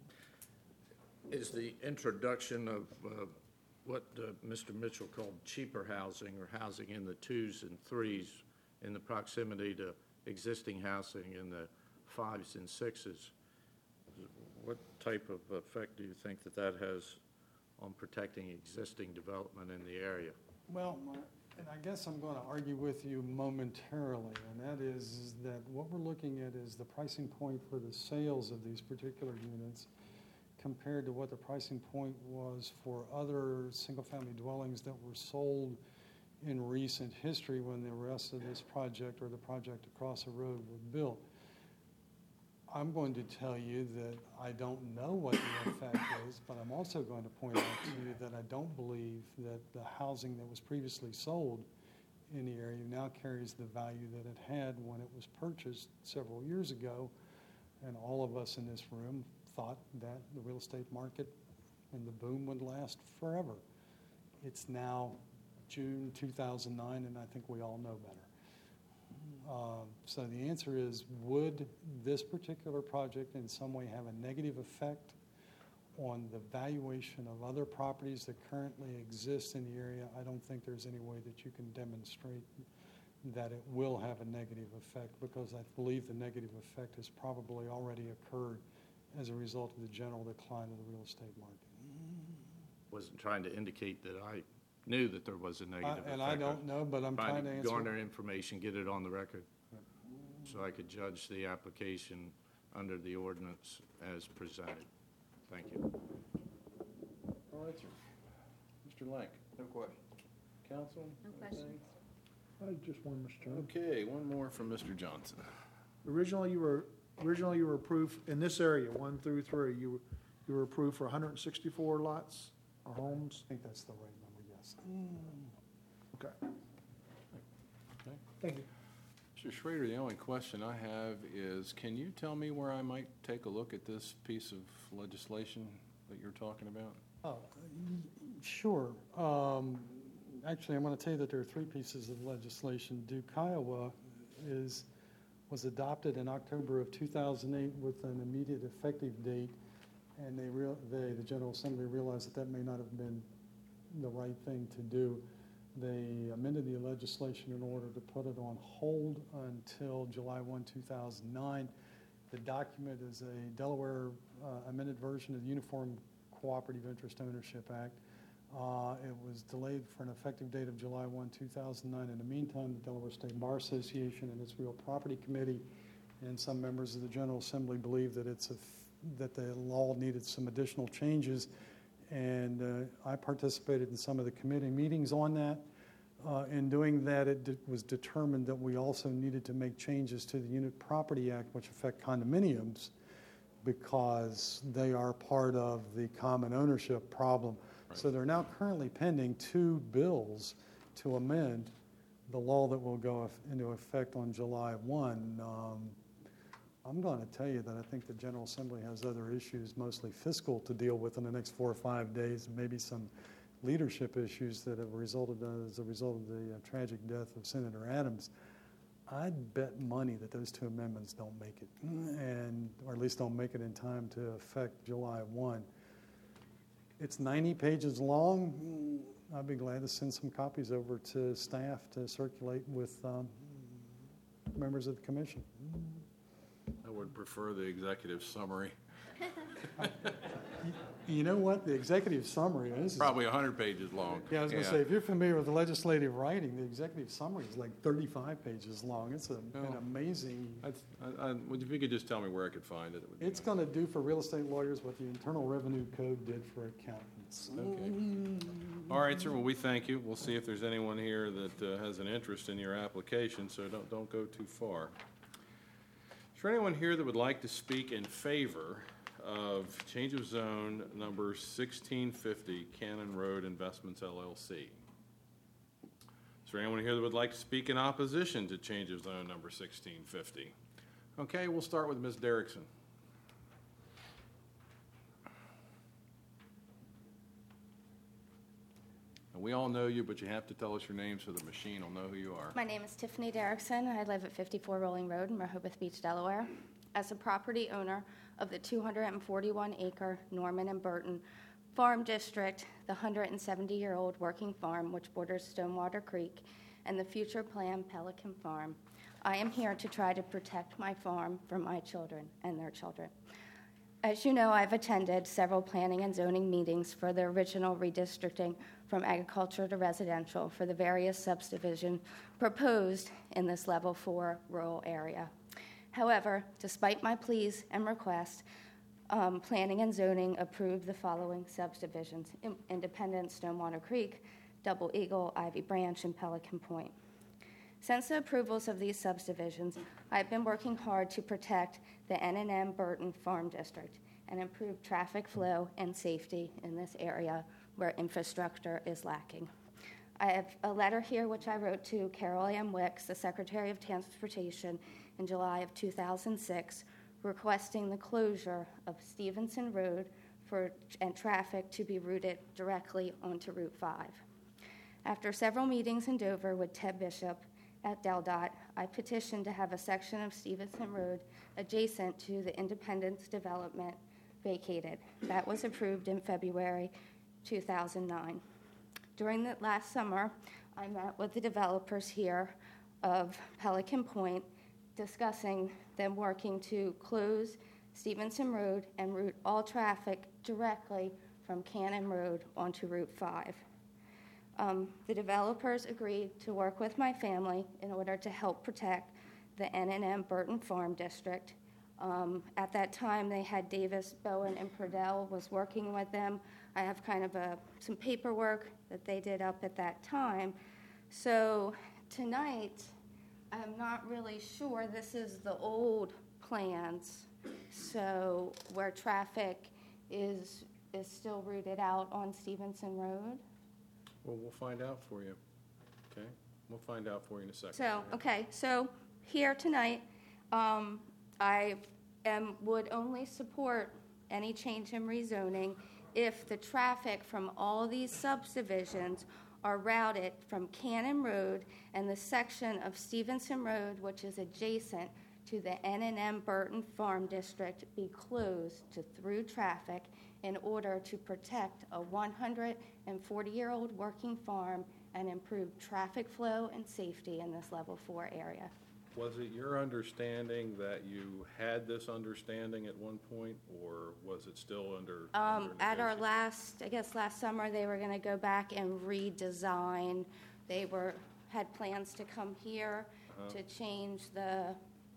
Is the introduction of what Mr. Mitchell called cheaper housing or housing in the 2s and 3s in the proximity to existing housing in the 5s and 6s, what type of effect do you think that has on protecting existing development in the area?
Well, And I guess I'm going to argue with you momentarily, and that is that what we're looking at is the pricing point for the sales of these particular units compared to what the pricing point was for other single-family dwellings that were sold in recent history when the rest of this project or the project across the road were built. I'm going to tell you that I don't know what the effect is, but I'm also going to point out to you that I don't believe that the housing that was previously sold in the area now carries the value that it had when it was purchased several years ago. And all of us in this room thought that the real estate market and the boom would last forever. It's now June 2009, and I think we all know better. So the answer is, would this particular project in some way have a negative effect on the valuation of other properties that currently exist in the area? I don't think there's any way that you can demonstrate that it will have a negative effect, because I believe the negative effect has probably already occurred as a result of the general decline of the real estate market.
Wasn't trying to indicate that I knew that there was a negative effect.
And I don't know, but I'm trying to answer.
Garner information, get it on the record, so I could judge the application under the ordinance as presented. Thank you.
All right, sir. Mr. Lank?
No question.
Counsel?
No questions.
Just one, Mr. Chairman.
Okay, one more from Mr. Johnson.
Originally, you were approved in this area, 1 through 3. You were approved for 164 lots or homes.
I think that's the right number, yes.
Okay.
Okay.
Thank you.
Mr. Schrader, the only question I have is, can you tell me where I might take a look at this piece of legislation that you're talking about?
Oh, sure. Actually, I'm going to tell you that there are 3 pieces of legislation. Duke, Iowa was adopted in October of 2008 with an immediate effective date, and the General Assembly realized that may not have been the right thing to do. They amended the legislation in order to put it on hold until July 1, 2009. The document is a Delaware amended version of the Uniform Cooperative Interest Ownership Act. It was delayed for an effective date of July 1, 2009. In the meantime, the Delaware State Bar Association and its Real Property Committee and some members of the General Assembly believe that that the law needed some additional changes, and I participated in some of the committee meetings on that. In doing that, it was determined that we also needed to make changes to the Unit Property Act, which affect condominiums, because they are part of the common ownership problem. Right. So they're now currently pending 2 bills to amend the law that will go into effect on July 1. I'm going to tell you that I think the General Assembly has other issues, mostly fiscal, to deal with in the next 4 or 5 days, maybe some leadership issues that have resulted as a result of the tragic death of Senator Adams. I'd bet money that those 2 amendments don't make it, or at least don't make it in time to affect July 1. It's 90 pages long. I'd be glad to send some copies over to staff to circulate with members of the commission.
I would prefer the executive summary.
You know what? The executive summary is
Probably 100 pages long.
Yeah, I was going to say, if you're familiar with the legislative writing, the executive summary is like 35 pages long. It's an amazing.
If you could just tell me where I could find it.
It's going to do for real estate lawyers what the Internal Revenue Code did for accountants.
Okay. All right, sir. Well, we thank you. We'll see if there's anyone here that has an interest in your application, so don't go too far. Is there anyone here that would like to speak in favor of change of zone number 1650 Cannon Road Investments LLC? Is there anyone here that would like to speak in opposition to change of zone number 1650? Okay, we'll start with Ms. Derrickson. And we all know you, but you have to tell us your name so the machine will know who you are.
My name is Tiffany Derrickson. I live at 54 Rolling Road in Rehoboth Beach, Delaware. As a property owner of the 241-acre Norman and Burton Farm District, the 170-year-old working farm which borders Stonewater Creek, and the future planned Pelican Farm, I am here to try to protect my farm from my children and their children. As you know, I've attended several planning and zoning meetings for the original redistricting from agriculture to residential for the various subdivisions proposed in this Level 4 rural area. However, despite my pleas and requests, Planning and Zoning approved the following subdivisions: Independence, Stonewater Creek, Double Eagle, Ivy Branch, and Pelican Point. Since the approvals of these subdivisions, I've been working hard to protect the N&M Burton Farm District and improve traffic flow and safety in this area where infrastructure is lacking. I have a letter here which I wrote to Carol Ann Wicks, the Secretary of Transportation, in July of 2006, requesting the closure of Stevenson Road and traffic to be routed directly onto Route 5. After several meetings in Dover with Ted Bishop at DelDOT, I petitioned to have a section of Stevenson Road adjacent to the Independence development vacated. That was approved in February 2009. During the last summer, I met with the developers here of Pelican Point, discussing them working to close Stevenson Road and route all traffic directly from Cannon Road onto Route 5. The developers agreed to work with my family in order to help protect the N&M Burton Farm District. At that time, they had Davis, Bowen, and Purdell was working with them. I have kind of some paperwork that they did up at that time. So tonight, I'm not really sure. This is the old plans, so where traffic is still routed out on Stevenson Road.
Well, we'll find out for you, okay? We'll find out for you in a second.
So, okay, so here tonight, I would only support any change in rezoning if the traffic from all these subdivisions are routed from Cannon Road and the section of Stevenson Road, which is adjacent to the N&M Burton Farm District, be closed to through traffic in order to protect a 140-year-old working farm and improve traffic flow and safety in this Level 4 area.
Was it your understanding that you had this understanding at one point, or was it still under
At our
negotiation?
last summer, they were going to go back and redesign. They had plans to come here to change the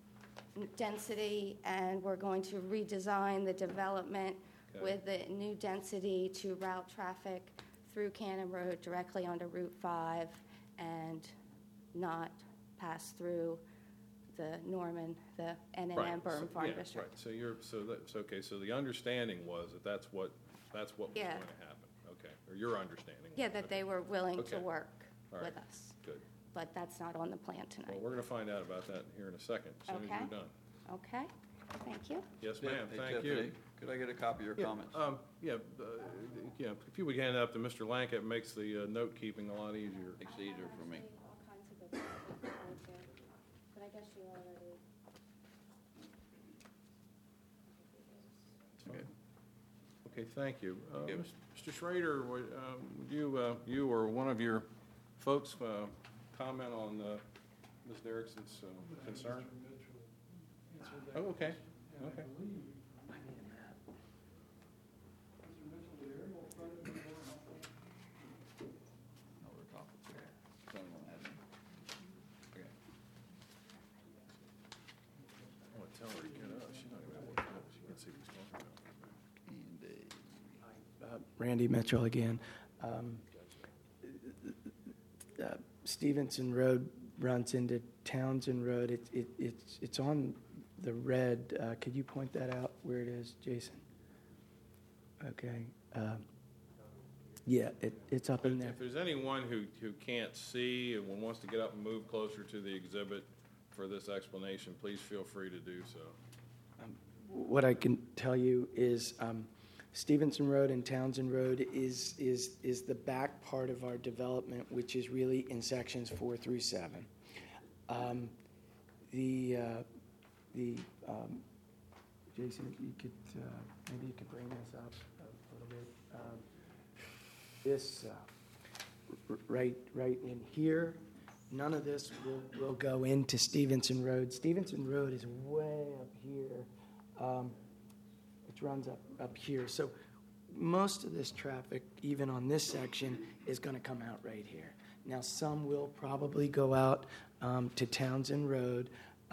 density, and we're going to redesign the development with the new density to route traffic through Cannon Road directly onto Route 5 and not pass through the Norman, the N&M
Right.
Burton Farm
Yeah,
District.
Right, okay, so the understanding was that that's what was going to happen, okay, or your understanding.
Yeah, that they were willing
Okay.
to work
All right.
with us.
Good.
But that's not on the plan
Well,
tonight.
we're going to find out about that here in a second, as soon as
Okay.
you're done.
Okay, thank you.
Yes, ma'am,
Hey,
thank
Tiffany,
you.
could I get a copy of your comments?
Yeah, if you would hand it up to Mr. Lanka, it makes the note-keeping a lot easier.
Makes it easier for me.
All kinds of good stuff, but I guess you already.
Okay, thank you.
you.
Mr. Schrader, would you or one of your folks comment on Ms. Derrickson's concern? Oh, okay, okay.
Over top of there. Zoning has it. Okay.
I want to tell her to get up. She's not even able to look it up. She can't see what he's talking about.
Randy Mitchell again. Stevenson Road runs into Townsend Road. It's on the red. Could you point that out where it is, Jason? Okay. Yeah, it's up in there.
If there's anyone who can't see and wants to get up and move closer to the exhibit for this explanation, please feel free to do so.
What I can tell you is Stevenson Road and Townsend Road is the back part of our development, which is really in sections 4 through 7. Jason, if you could maybe you could bring this up a little bit. This right in here, none of this will go into Stevenson Road. Stevenson Road is way up here. Which runs up here. So most of this traffic even on this section, is going to come out right here. Now, some will probably go out to Townsend Road.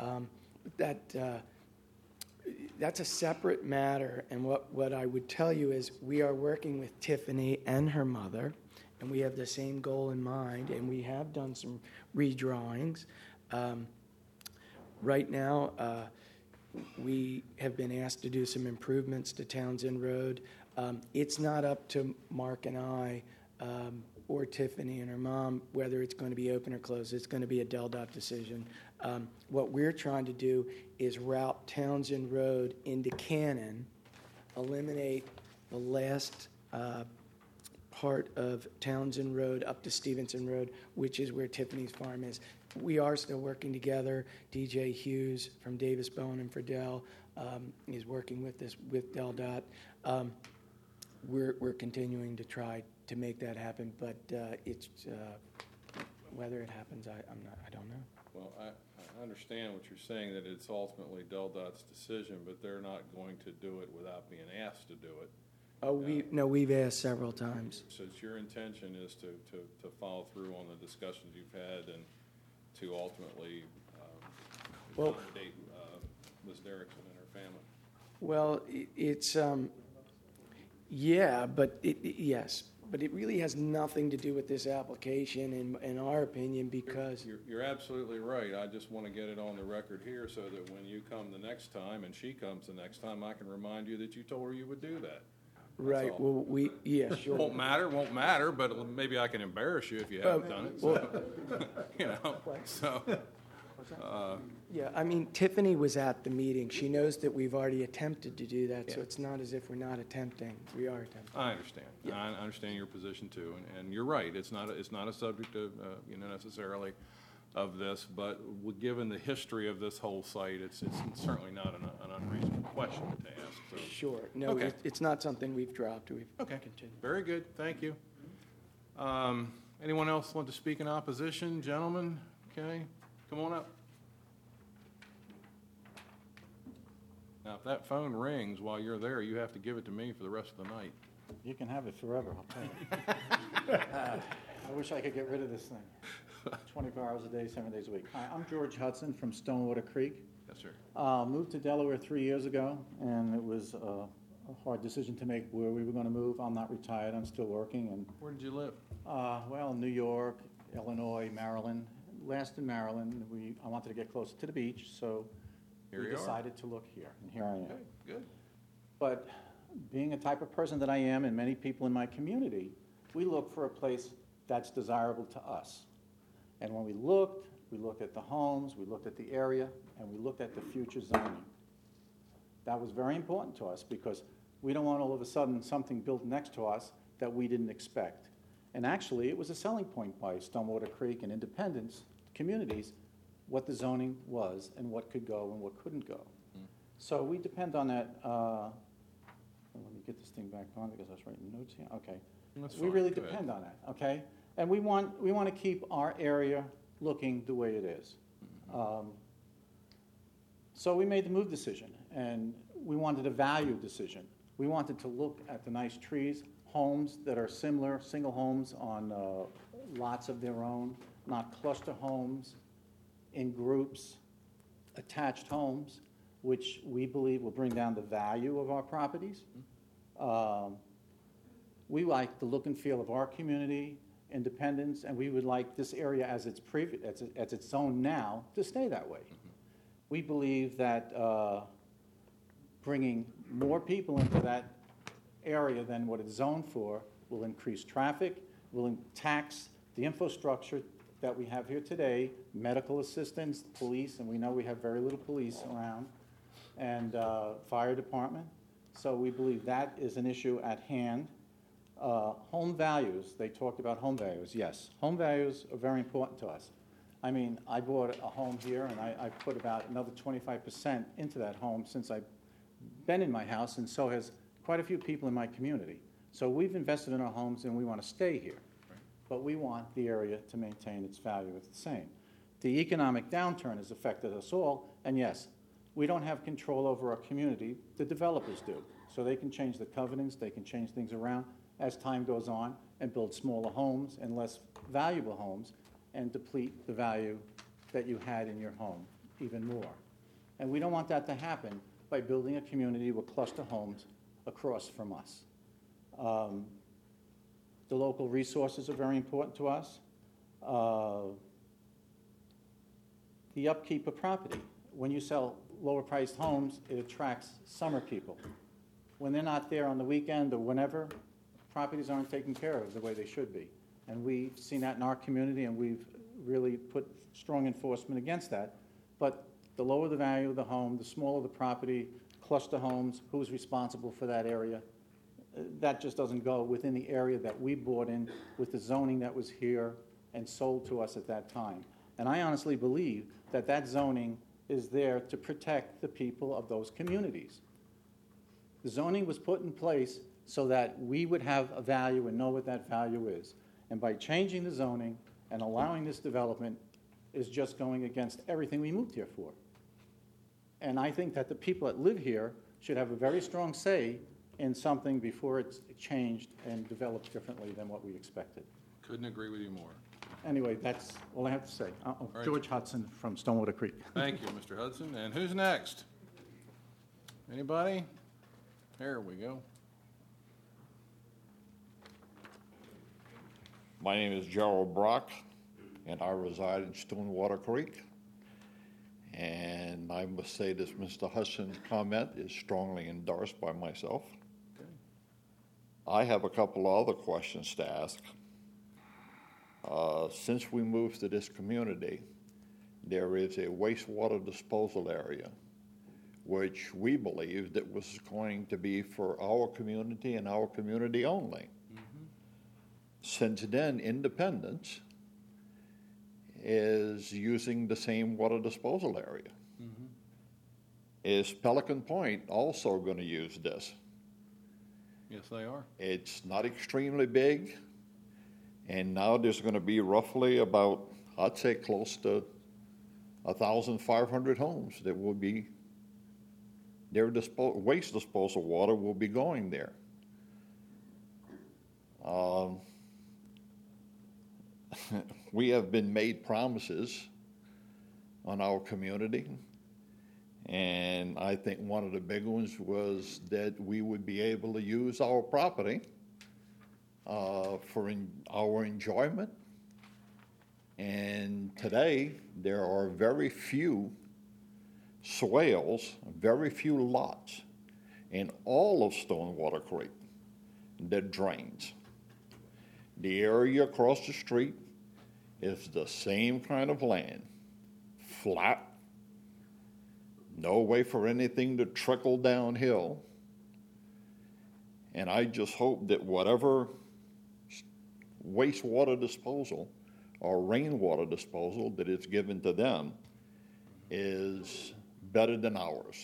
That's a separate matter, and what I would tell you is we are working with Tiffany and her mother, and we have the same goal in mind, and we have done some redrawings. Right now, we have been asked to do some improvements to Townsend Road. It's not up to Mark and I or Tiffany and her mom whether it's going to be open or closed. It's going to be a DelDOT decision. What we're trying to do is route Townsend Road into Cannon, eliminate the last part of Townsend Road up to Stevenson Road, which is where Tiffany's farm is. We are still working together. DJ Hughes from Davis Bowen and Friedel is working with this with DelDOT. We're continuing to try to make that happen, but it's whether it happens, I don't know.
Well, I understand what you're saying, that it's ultimately DelDOT's decision, but they're not going to do it without being asked to do it.
Oh, we've asked several times.
So it's your intention is to follow through on the discussions you've had and to ultimately accommodate Ms. Derrickson and her family?
Well, it's yeah, but yes, but it really has nothing to do with this application, in our opinion, because
You're absolutely right. I just want to get it on the record here so that when you come the next time and she comes the next time, I can remind you that you told her you would do that.
right.
all.
Well, yeah, sure.
Won't matter, but maybe I can embarrass you if you haven't done it. So, you know, so.
Yeah, I mean, Tiffany was at the meeting. She knows that we've already attempted to do that, so it's not as if we're not attempting. We are attempting.
I understand.
Yeah.
I understand your position too, and you're right. It's not a subject of necessarily of this, but given the history of this whole site, it's certainly not an unreasonable question to ask. So.
Sure. No,
Okay.
it's not something we've dropped. We've
Okay.
continued.
Very good. Thank you. Anyone else want to speak in opposition? Gentlemen, okay, come on up. Now, if that phone rings while you're there, you have to give it to me for the rest of the night.
You can have it forever, I'll tell you. I wish I could get rid of this thing. 24 hours a day, 7 days a week. Hi, I'm George Hudson from Stonewater Creek.
Yes, sir.
Moved to Delaware 3 years ago, and it was a hard decision to make where we were going to move. I'm not retired, I'm still working. And
Where did you live?
well, New York, Illinois, Maryland. Last in Maryland, I wanted to get closer to the beach, so
Here
we
you are.
decided to look here, and here I am.
Okay, good.
But being a type of person that I am, and many people in my community, we look for a place that's desirable to us. And when we looked at the homes, we looked at the area, and we looked at the future zoning. That was very important to us because we don't want all of a sudden something built next to us that we didn't expect. And actually, it was a selling point by Stonewater Creek and Independence communities, what the zoning was and what could go and what couldn't go. So we depend on that. Let me get this thing back on because I was writing notes here. Okay.
That's
We
fine.
really
Go ahead.
depend on that, okay? And we want to keep our area looking the way it is. So we made the move decision, and we wanted a value decision. We wanted to look at the nice trees, homes that are similar, single homes on lots of their own, not cluster homes in groups, attached homes, which we believe will bring down the value of our properties. We like the look and feel of our community, Independence, and we would like this area as it's zoned now to stay that way. We believe that bringing more people into that area than what it's zoned for will increase traffic, will tax the infrastructure that we have here today, medical assistance, police, and we know we have very little police around, and fire department. So we believe that is an issue at hand. Home values, they talked about home values. Yes, home values are very important to us. I mean, I bought a home here, and I put about another 25% into that home since I've been in my house, and so has quite a few people in my community. So we've invested in our homes, and we want to stay here. But we want the area to maintain its value as the same. The economic downturn has affected us all, and yes, we don't have control over our community. The developers do. So they can change the covenants, they can change things around, as time goes on and build smaller homes and less valuable homes and deplete the value that you had in your home even more. And we don't want that to happen by building a community with cluster homes across from us. The local resources are very important to us. The upkeep of property. When you sell lower-priced homes, it attracts summer people. When they're not there on the weekend or whenever, properties aren't taken care of the way they should be. And we've seen that in our community, and we've really put strong enforcement against that. But the lower the value of the home, the smaller the property, cluster homes, who's responsible for that area? That just doesn't go within the area that we bought in with the zoning that was here and sold to us at that time. And I honestly believe that that zoning is there to protect the people of those communities. The zoning was put in place so that we would have a value and know what that value is. And by changing the zoning and allowing this development is just going against everything we moved here for. And I think that the people that live here should have a very strong say in something before it's changed and developed differently than what we expected.
Couldn't agree with you more.
Anyway, that's all I have to say.
right.
George Hudson from Stonewater Creek.
Thank you, Mr. Hudson. And who's next? Anybody? There we go.
My name is Gerald Brock, and I reside in Stonewater Creek. And I must say this Mr. Hudson's comment is strongly endorsed by myself.
Okay.
I have a couple of other questions to ask. Since we moved to this community, there is a wastewater disposal area, which we believed that was going to be for our community and our community only.
Mm-hmm.
Since then, Independence is using the same water disposal area.
Mm-hmm.
Is Pelican Point also going to use this?
Yes, they are.
It's not extremely big, and now there's going to be roughly about, I'd say, close to 1,500 homes that will be, their waste disposal water will be going there. We have been made promises on our community, and I think one of the big ones was that we would be able to use our property for our enjoyment. And today, there are very few swales, very few lots in all of Stonewater Creek that drains. The area across the street is the same kind of land, flat, no way for anything to trickle downhill. And I just hope that whatever wastewater disposal or rainwater disposal that is given to them is better than ours.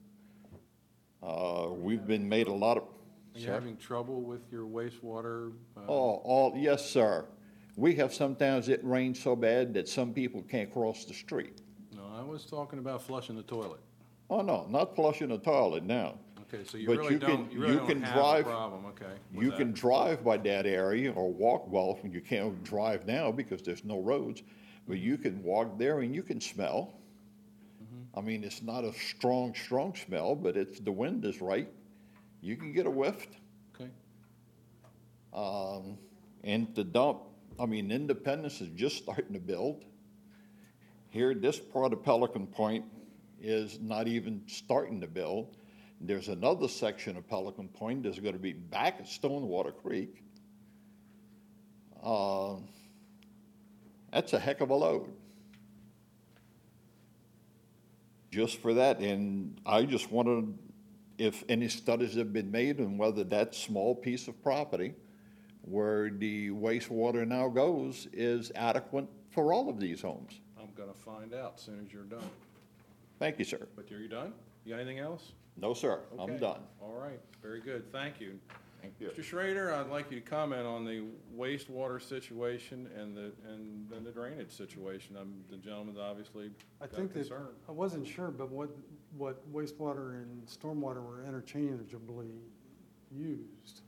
We've been made a lot of...
Are you having trouble with your wastewater?
Yes, sir. We have sometimes it rains so bad that some people can't cross the street.
No, I was talking about flushing the toilet.
Oh, no, not flushing the toilet now.
Okay, so you
But
really
you
don't,
can-
you really
you
don't
can
have
drive-
a problem, okay. with
You
that.
can drive by that area or walk, well, you can't drive now because there's no roads, but you can walk there and you can smell. I mean, it's not a strong smell, but it's, the wind is right. You can get a whiff.
Okay.
And to dump, I mean, Independence is just starting to build. Here, this part of Pelican Point is not even starting to build. There's another section of Pelican Point that's going to be back at Stonewater Creek. That's a heck of a load. Just for that, and I just wondered if any studies have been made on whether that small piece of property where the wastewater now goes is adequate for all of these homes.
I'm going to find out as soon as you're done.
Thank you, sir.
But are you done? You got anything else?
No, sir. I'm
Okay.
done.
All right, very good, thank you.
Thank you.
Mr. Schrader, I'd like you to comment on the wastewater situation and the drainage situation. The gentleman's obviously
I
got
think that,
concern.
I wasn't sure, but what wastewater and stormwater were interchangeably used.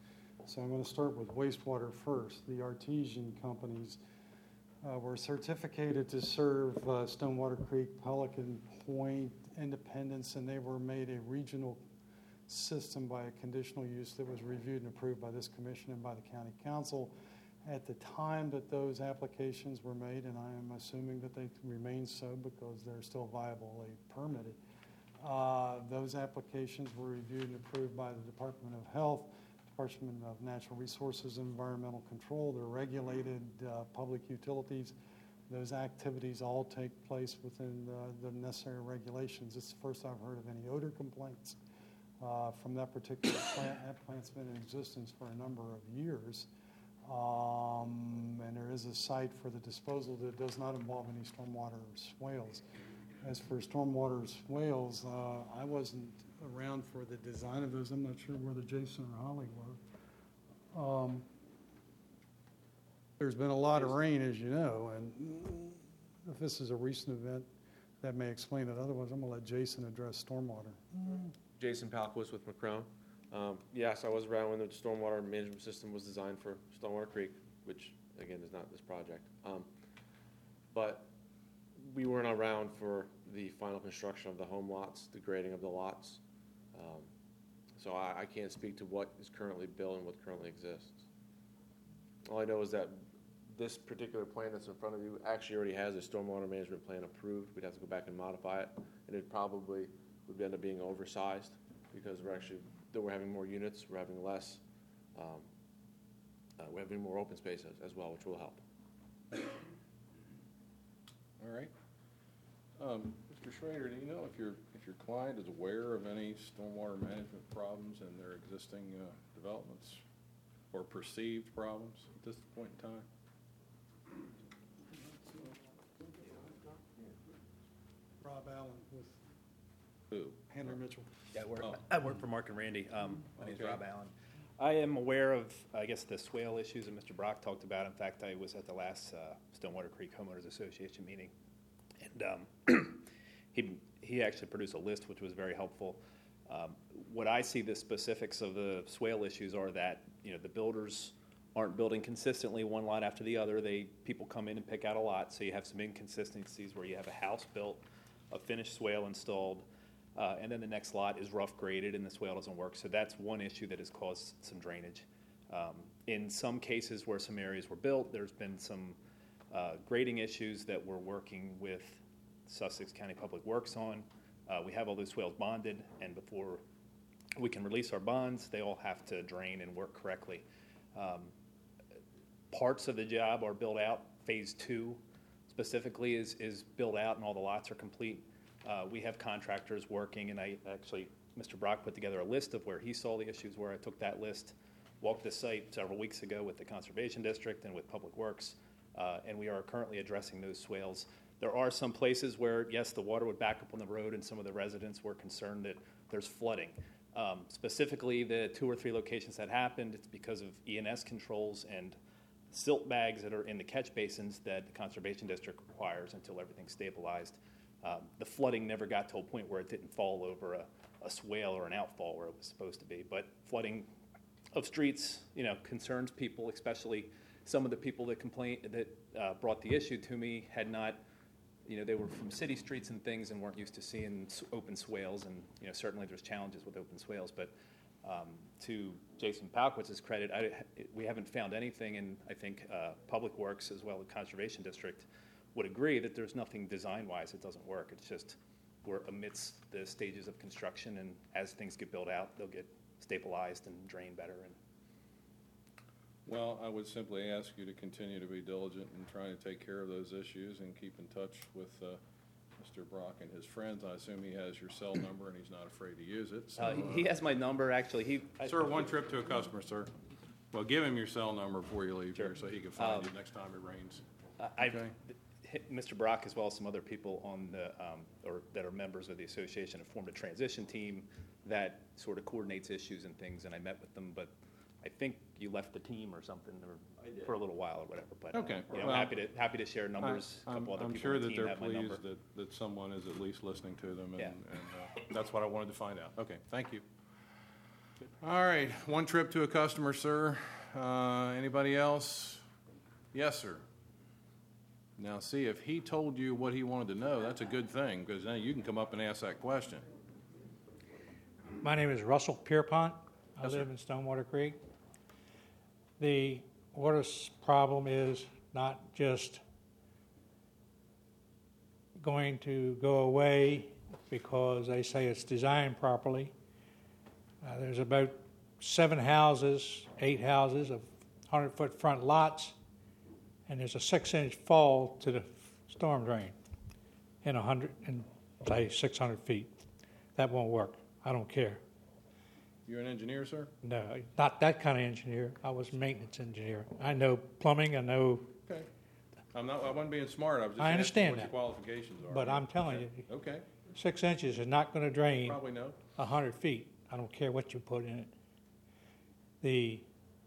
So I'm going to start with wastewater first. The artesian companies were certificated to serve Stonewater Creek, Pelican Point, Independence, and they were made a regional system by a conditional use that was reviewed and approved by this commission and by the county council. At the time that those applications were made, and I am assuming that they remain so because they're still viably permitted, those applications were reviewed and approved by the Department of Health, Department of Natural Resources and Environmental Control. They're regulated public utilities. Those activities all take place within the necessary regulations. It's the first I've heard of any odor complaints from that particular plant. That plant's been in existence for a number of years. And there is a site for the disposal that does not involve any stormwater swales. As for stormwater swales, I wasn't around for the design of those. I'm not sure whether Jason or Holly were. There's been a lot of rain, as you know, and if this is a recent event, that may explain it. Otherwise, I'm going to let Jason address stormwater.
Jason Palkowitz with McCrone. Yes, I was around when the stormwater management system was designed for Stonewater Creek, which, again, is not this project. But we weren't around for the final construction of the home lots, the grading of the lots. So I can't speak to what is currently built and what currently exists. All I know is that this particular plan that's in front of you actually already has a stormwater management plan approved. We'd have to go back and modify it, and it probably would end up being oversized because we're having more units, we're having less, we're having more open space as well, which will help.
All right. Mr. Schrader, do you know if your client is aware of any stormwater management problems in their existing developments or perceived problems at this point in time?
Rob Allen with
Who?
Henry Mitchell.
Yeah,
Oh.
I work for Mark and Randy. My name's
Okay.
Rob Allen. I am aware of, I guess, the swale issues that Mr. Brock talked about. In fact, I was at the last Stonewater Creek Homeowners Association meeting, and he actually produced a list, which was very helpful. What I see the specifics of the swale issues are that the builders aren't building consistently one lot after the other. People come in and pick out a lot, so you have some inconsistencies where you have a house built, a finished swale installed, and then the next lot is rough graded and the swale doesn't work. So that's one issue that has caused some drainage. In some cases where some areas were built, there's been some grading issues that we're working with Sussex County Public Works on. We have all those swales bonded, and before we can release our bonds, they all have to drain and work correctly. Parts of the job are built out. Phase 2 specifically is built out and all the lots are complete. We have contractors working, and Mr. Brock put together a list of where he saw the issues, where I took that list, walked the site several weeks ago with the Conservation District and with Public Works, and we are currently addressing those swales. There are some places where, yes, the water would back up on the road, and some of the residents were concerned that there's flooding. Specifically, the 2 or 3 locations that happened, it's because of E&S controls and silt bags that are in the catch basins that the Conservation District requires until everything's stabilized. The flooding never got to a point where it didn't fall over a swale or an outfall where it was supposed to be. But flooding of streets, concerns people, especially some of the people that brought the issue to me had not, they were from city streets and things and weren't used to seeing open swales. And, certainly there's challenges with open swales. But to Jason Palkowitz's credit, we haven't found anything, and I think Public Works as well as Conservation District would agree that there's nothing design-wise that doesn't work. It's just we're amidst the stages of construction, and as things get built out, they'll get stabilized and drain better.
Well, I would simply ask you to continue to be diligent in trying to take care of those issues and keep in touch with Mr. Brock and his friends. I assume he has your cell number and he's not afraid to use it. So,
He has my number, actually.
Sir, one trip to a customer, sir. Well, give him your cell number before you leave here so he can find you next time it rains. Okay.
Mr. Brock, as well as some other people on or that are members of the association, have formed a transition team that sort of coordinates issues and things, and I met with them, but I think you left the team or something for a little while or whatever. But
okay.
I'm happy to share numbers. A couple other
I'm
people
sure
on the
that
team
they're
have my number.
pleased that someone is at least listening to them, and,
Yeah.
and that's what I wanted to find out. Okay, thank you. All right, one trip to a customer, sir. Anybody else? Yes, sir. Now, see, if he told you what he wanted to know, that's a good thing, because now you can come up and ask that question.
My name is Russell Pierpont. I
Yes, sir.
live in Stonewater Creek. The water problem is not just going to go away because they say it's designed properly. There's about 8 houses of 100-foot front lots, and there's a 6-inch fall to the storm drain in 600 feet. That won't work. I don't care.
You're an engineer, sir?
No, not that kind of engineer. I was a maintenance engineer. I know plumbing. I know.
Okay. I wasn't being smart. I was just
I understand
asking what
that.
your qualifications are.
But I'm telling you,
Okay.
6 inches is not going to drain
Probably no.
100 feet. I don't care what you put in it. The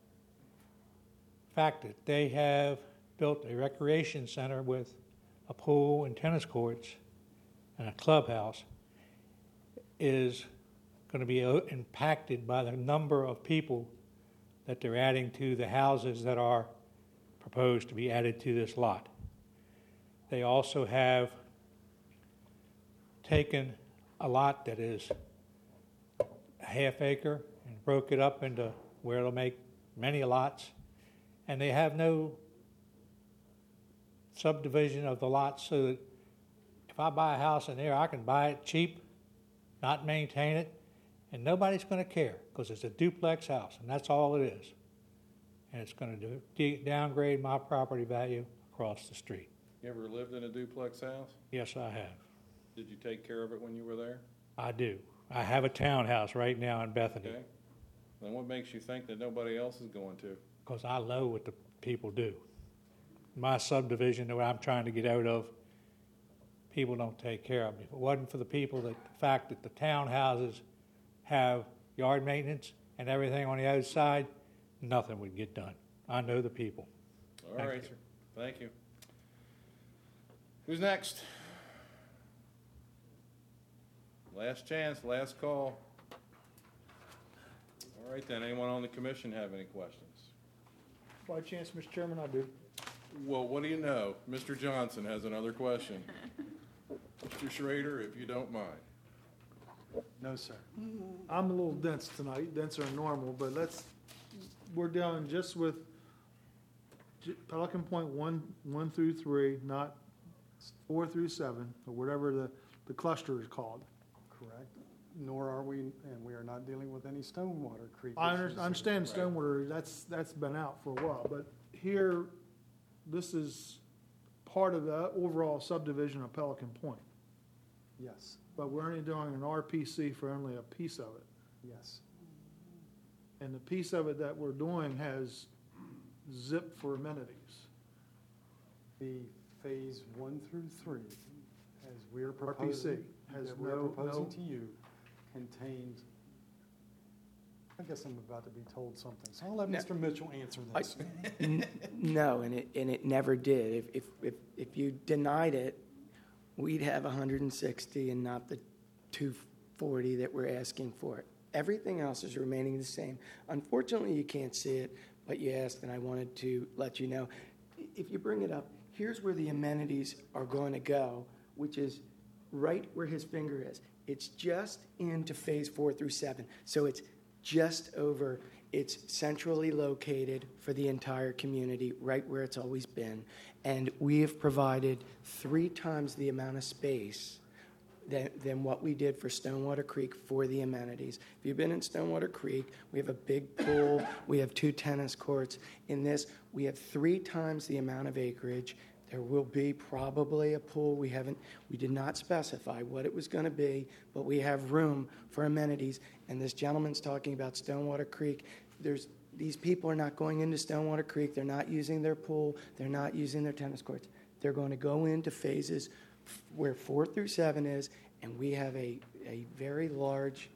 fact that they have built a recreation center with a pool and tennis courts and a clubhouse is going to be impacted by the number of people that they're adding to the houses that are proposed to be added to this lot. They also have taken a lot that is a half acre and broke it up into where it'll make many lots, and they have no subdivision of the lots so that if I buy a house in there, I can buy it cheap, not maintain it, and nobody's going to care because it's a duplex house, and that's all it is. And it's going to downgrade my property value across the street.
You ever lived in a duplex house?
Yes, I have.
Did you take care of it when you were there?
I do. I have a townhouse right now in Bethany
Okay. Then what makes you think that nobody else is going to?
because I know what the people do. My subdivision that I'm trying to get out of, people don't take care of me. If it wasn't for the people, the fact that the townhouses have yard maintenance and everything on the outside, nothing would get done. I know the people.
All right, sir. Thank you. Who's next? Last chance, last call. All right then, anyone on the commission have any questions?
By chance, Mr. Chairman, I do.
Well, what do you know? Mr. Johnson has another question. Mr. Schrader, if you don't mind.
No, sir.
I'm a little dense tonight, denser than normal, but we're dealing just with Pelican Point 1 through 3, not 4 through 7, or whatever the cluster is called.
Correct. Nor are we, and we are not dealing with any Stonewater Creek.
I
issues.
understand Stonewater, that's been out for a while, but here, this is part of the overall subdivision of Pelican Point.
Yes,
But we're only doing an RPC for only a piece of it.
yes.
And the piece of it that we're doing has zip for amenities.
The phase 1 through 3, as we're proposing,
has
that we're
no-
proposing
no-
to you, contains, I guess I'm about to be told something, so I'll let
No.
Mr. Mitchell answer this.
No, and it never did. If you denied it, we'd have 160 and not the 240 that we're asking for. Everything else is remaining the same. Unfortunately, you can't see it, but you asked, and I wanted to let you know. If you bring it up, here's where the amenities are going to go, which is right where his finger is. It's just into phase 4 through 7, so it's just over. It's centrally located for the entire community, right where it's always been. And we have provided 3 times the amount of space than what we did for Stonewater Creek for the amenities. If you've been in Stonewater Creek, we have a big pool, we have 2 tennis courts. In this, we have 3 times the amount of acreage. There will be probably a pool. We did not specify what it was going to be, but we have room for amenities. And this gentleman's talking about Stonewater Creek. These people are not going into Stonewater Creek. They're not using their pool. They're not using their tennis courts. They're going to go into phases where 4 through 7 is, and we have a very large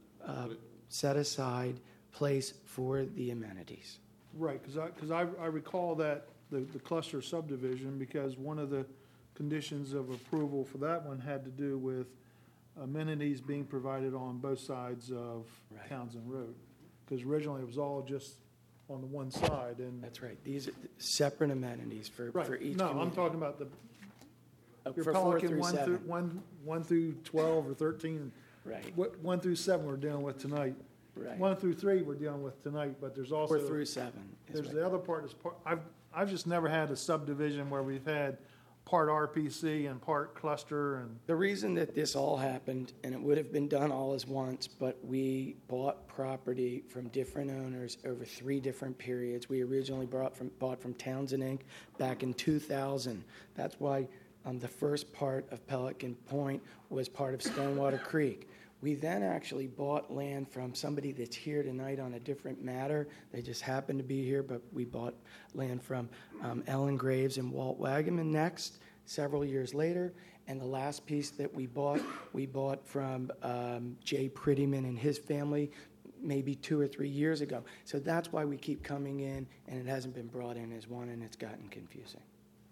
set-aside place for the amenities.
Right, because I recall that, the cluster subdivision, because one of the conditions of approval for that one had to do with amenities being provided on both sides of
Right.
Townsend Road. Because originally it was all just on the one side, and.
That's right. These are separate amenities for each
Right, no, I'm
community.
talking about the, your
For 4
Pelican
through
1 through,
7.
1 through 12 or 13.
Right.
1 through 7 we're dealing with tonight.
Right.
1 through 3 we're dealing with tonight, but there's also.
4 through 7 is
There's
right.
the other part is part, I've just never had a subdivision where we've had part RPC and part cluster and.
The reason that this all happened, and it would have been done all as once, but we bought property from different owners over 3 different periods. We originally bought from Townsend Inc. back in 2000. That's why the first part of Pelican Point was part of Stonewater Creek. We then actually bought land from somebody that's here tonight on a different matter. They just happened to be here, but we bought land from Ellen Graves and Walt Wagaman next, several years later. And the last piece that we bought from Jay Prettyman and his family maybe 2 or 3 years ago. So that's why we keep coming in, and it hasn't been brought in as one, and it's gotten confusing.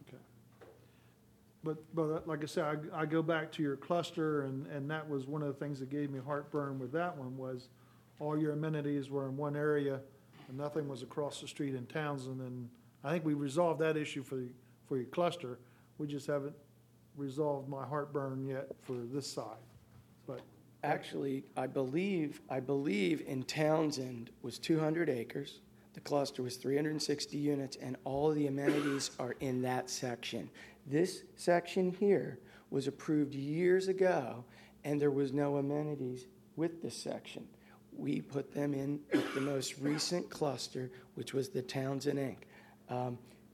But like I said, I go back to your cluster, and that was one of the things that gave me heartburn with that one, was all your amenities were in one area, and nothing was across the street in Townsend, and I think we resolved that issue for your cluster. We just haven't resolved my heartburn yet for this side, but.
Actually, I believe in Townsend was 200 acres. The cluster was 360 units, and all of the amenities are in that section. This section here was approved years ago, and there was no amenities with this section. We put them in with the most recent cluster, which was the Townsend Inc.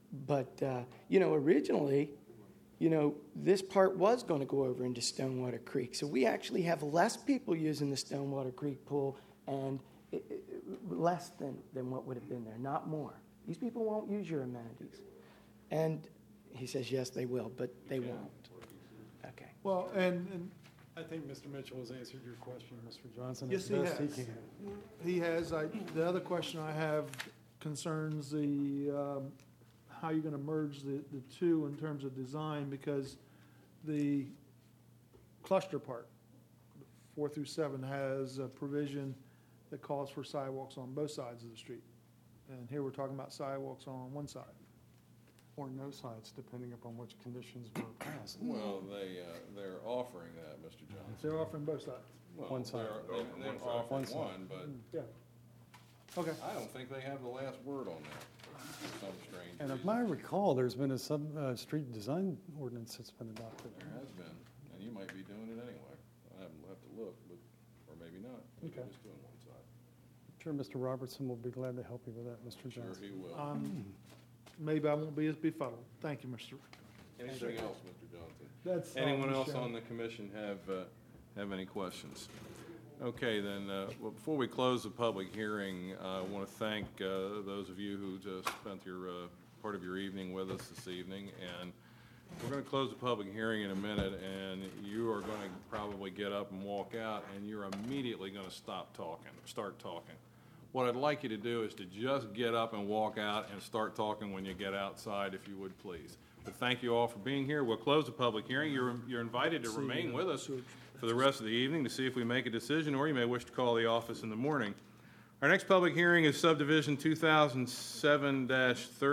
Originally, this part was going to go over into Stonewater Creek. So we actually have less people using the Stonewater Creek pool, and less than what would have been there, not more. These people won't use your amenities. And he says, yes, they will, but they won't. Okay.
Well, and
I think Mr. Mitchell has answered your question, Mr. Johnson,
yes,
as
he
best
has.
he can.
He has. The other question I have concerns the how you're going to merge the two in terms of design, because the cluster part, 4 through 7, has a provision that calls for sidewalks on both sides of the street. And here we're talking about sidewalks on one side.
Or no sides, depending upon which conditions were passed.
Well, they're offering that, Mr. Johnson.
They're offering both sides.
Well,
One side.
They're offering
One side.
one, but
Yeah. Okay.
I don't think they have the last word on that for some strange
And if
reason.
I recall, there's been a street design ordinance that's been adopted.
There has been, and you might be doing it anyway. I'll have to look, but, or maybe not. Maybe
Okay.
just doing one side.
I'm sure Mr. Robertson will be glad to help you with that, Mr.
Sure
Johnson.
he will.
Maybe I won't be as befuddled. Thank you, Mr.
Anything else, Mr. Johnson?
That's all,
Anyone
Mr.
else
Chairman.
on the commission have any questions? Okay, then, well, before we close the public hearing, I want to thank those of you who just spent your part of your evening with us this evening, and we're going to close the public hearing in a minute, and you are going to probably get up and walk out, and you're immediately going to start talking. What I'd like you to do is to just get up and walk out and start talking when you get outside, if you would, please. But thank you all for being here. We'll close the public hearing. You're invited to remain with us for the rest of the evening to see if we make a decision, or you may wish to call the office in the morning. Our next public hearing is subdivision 2007-30.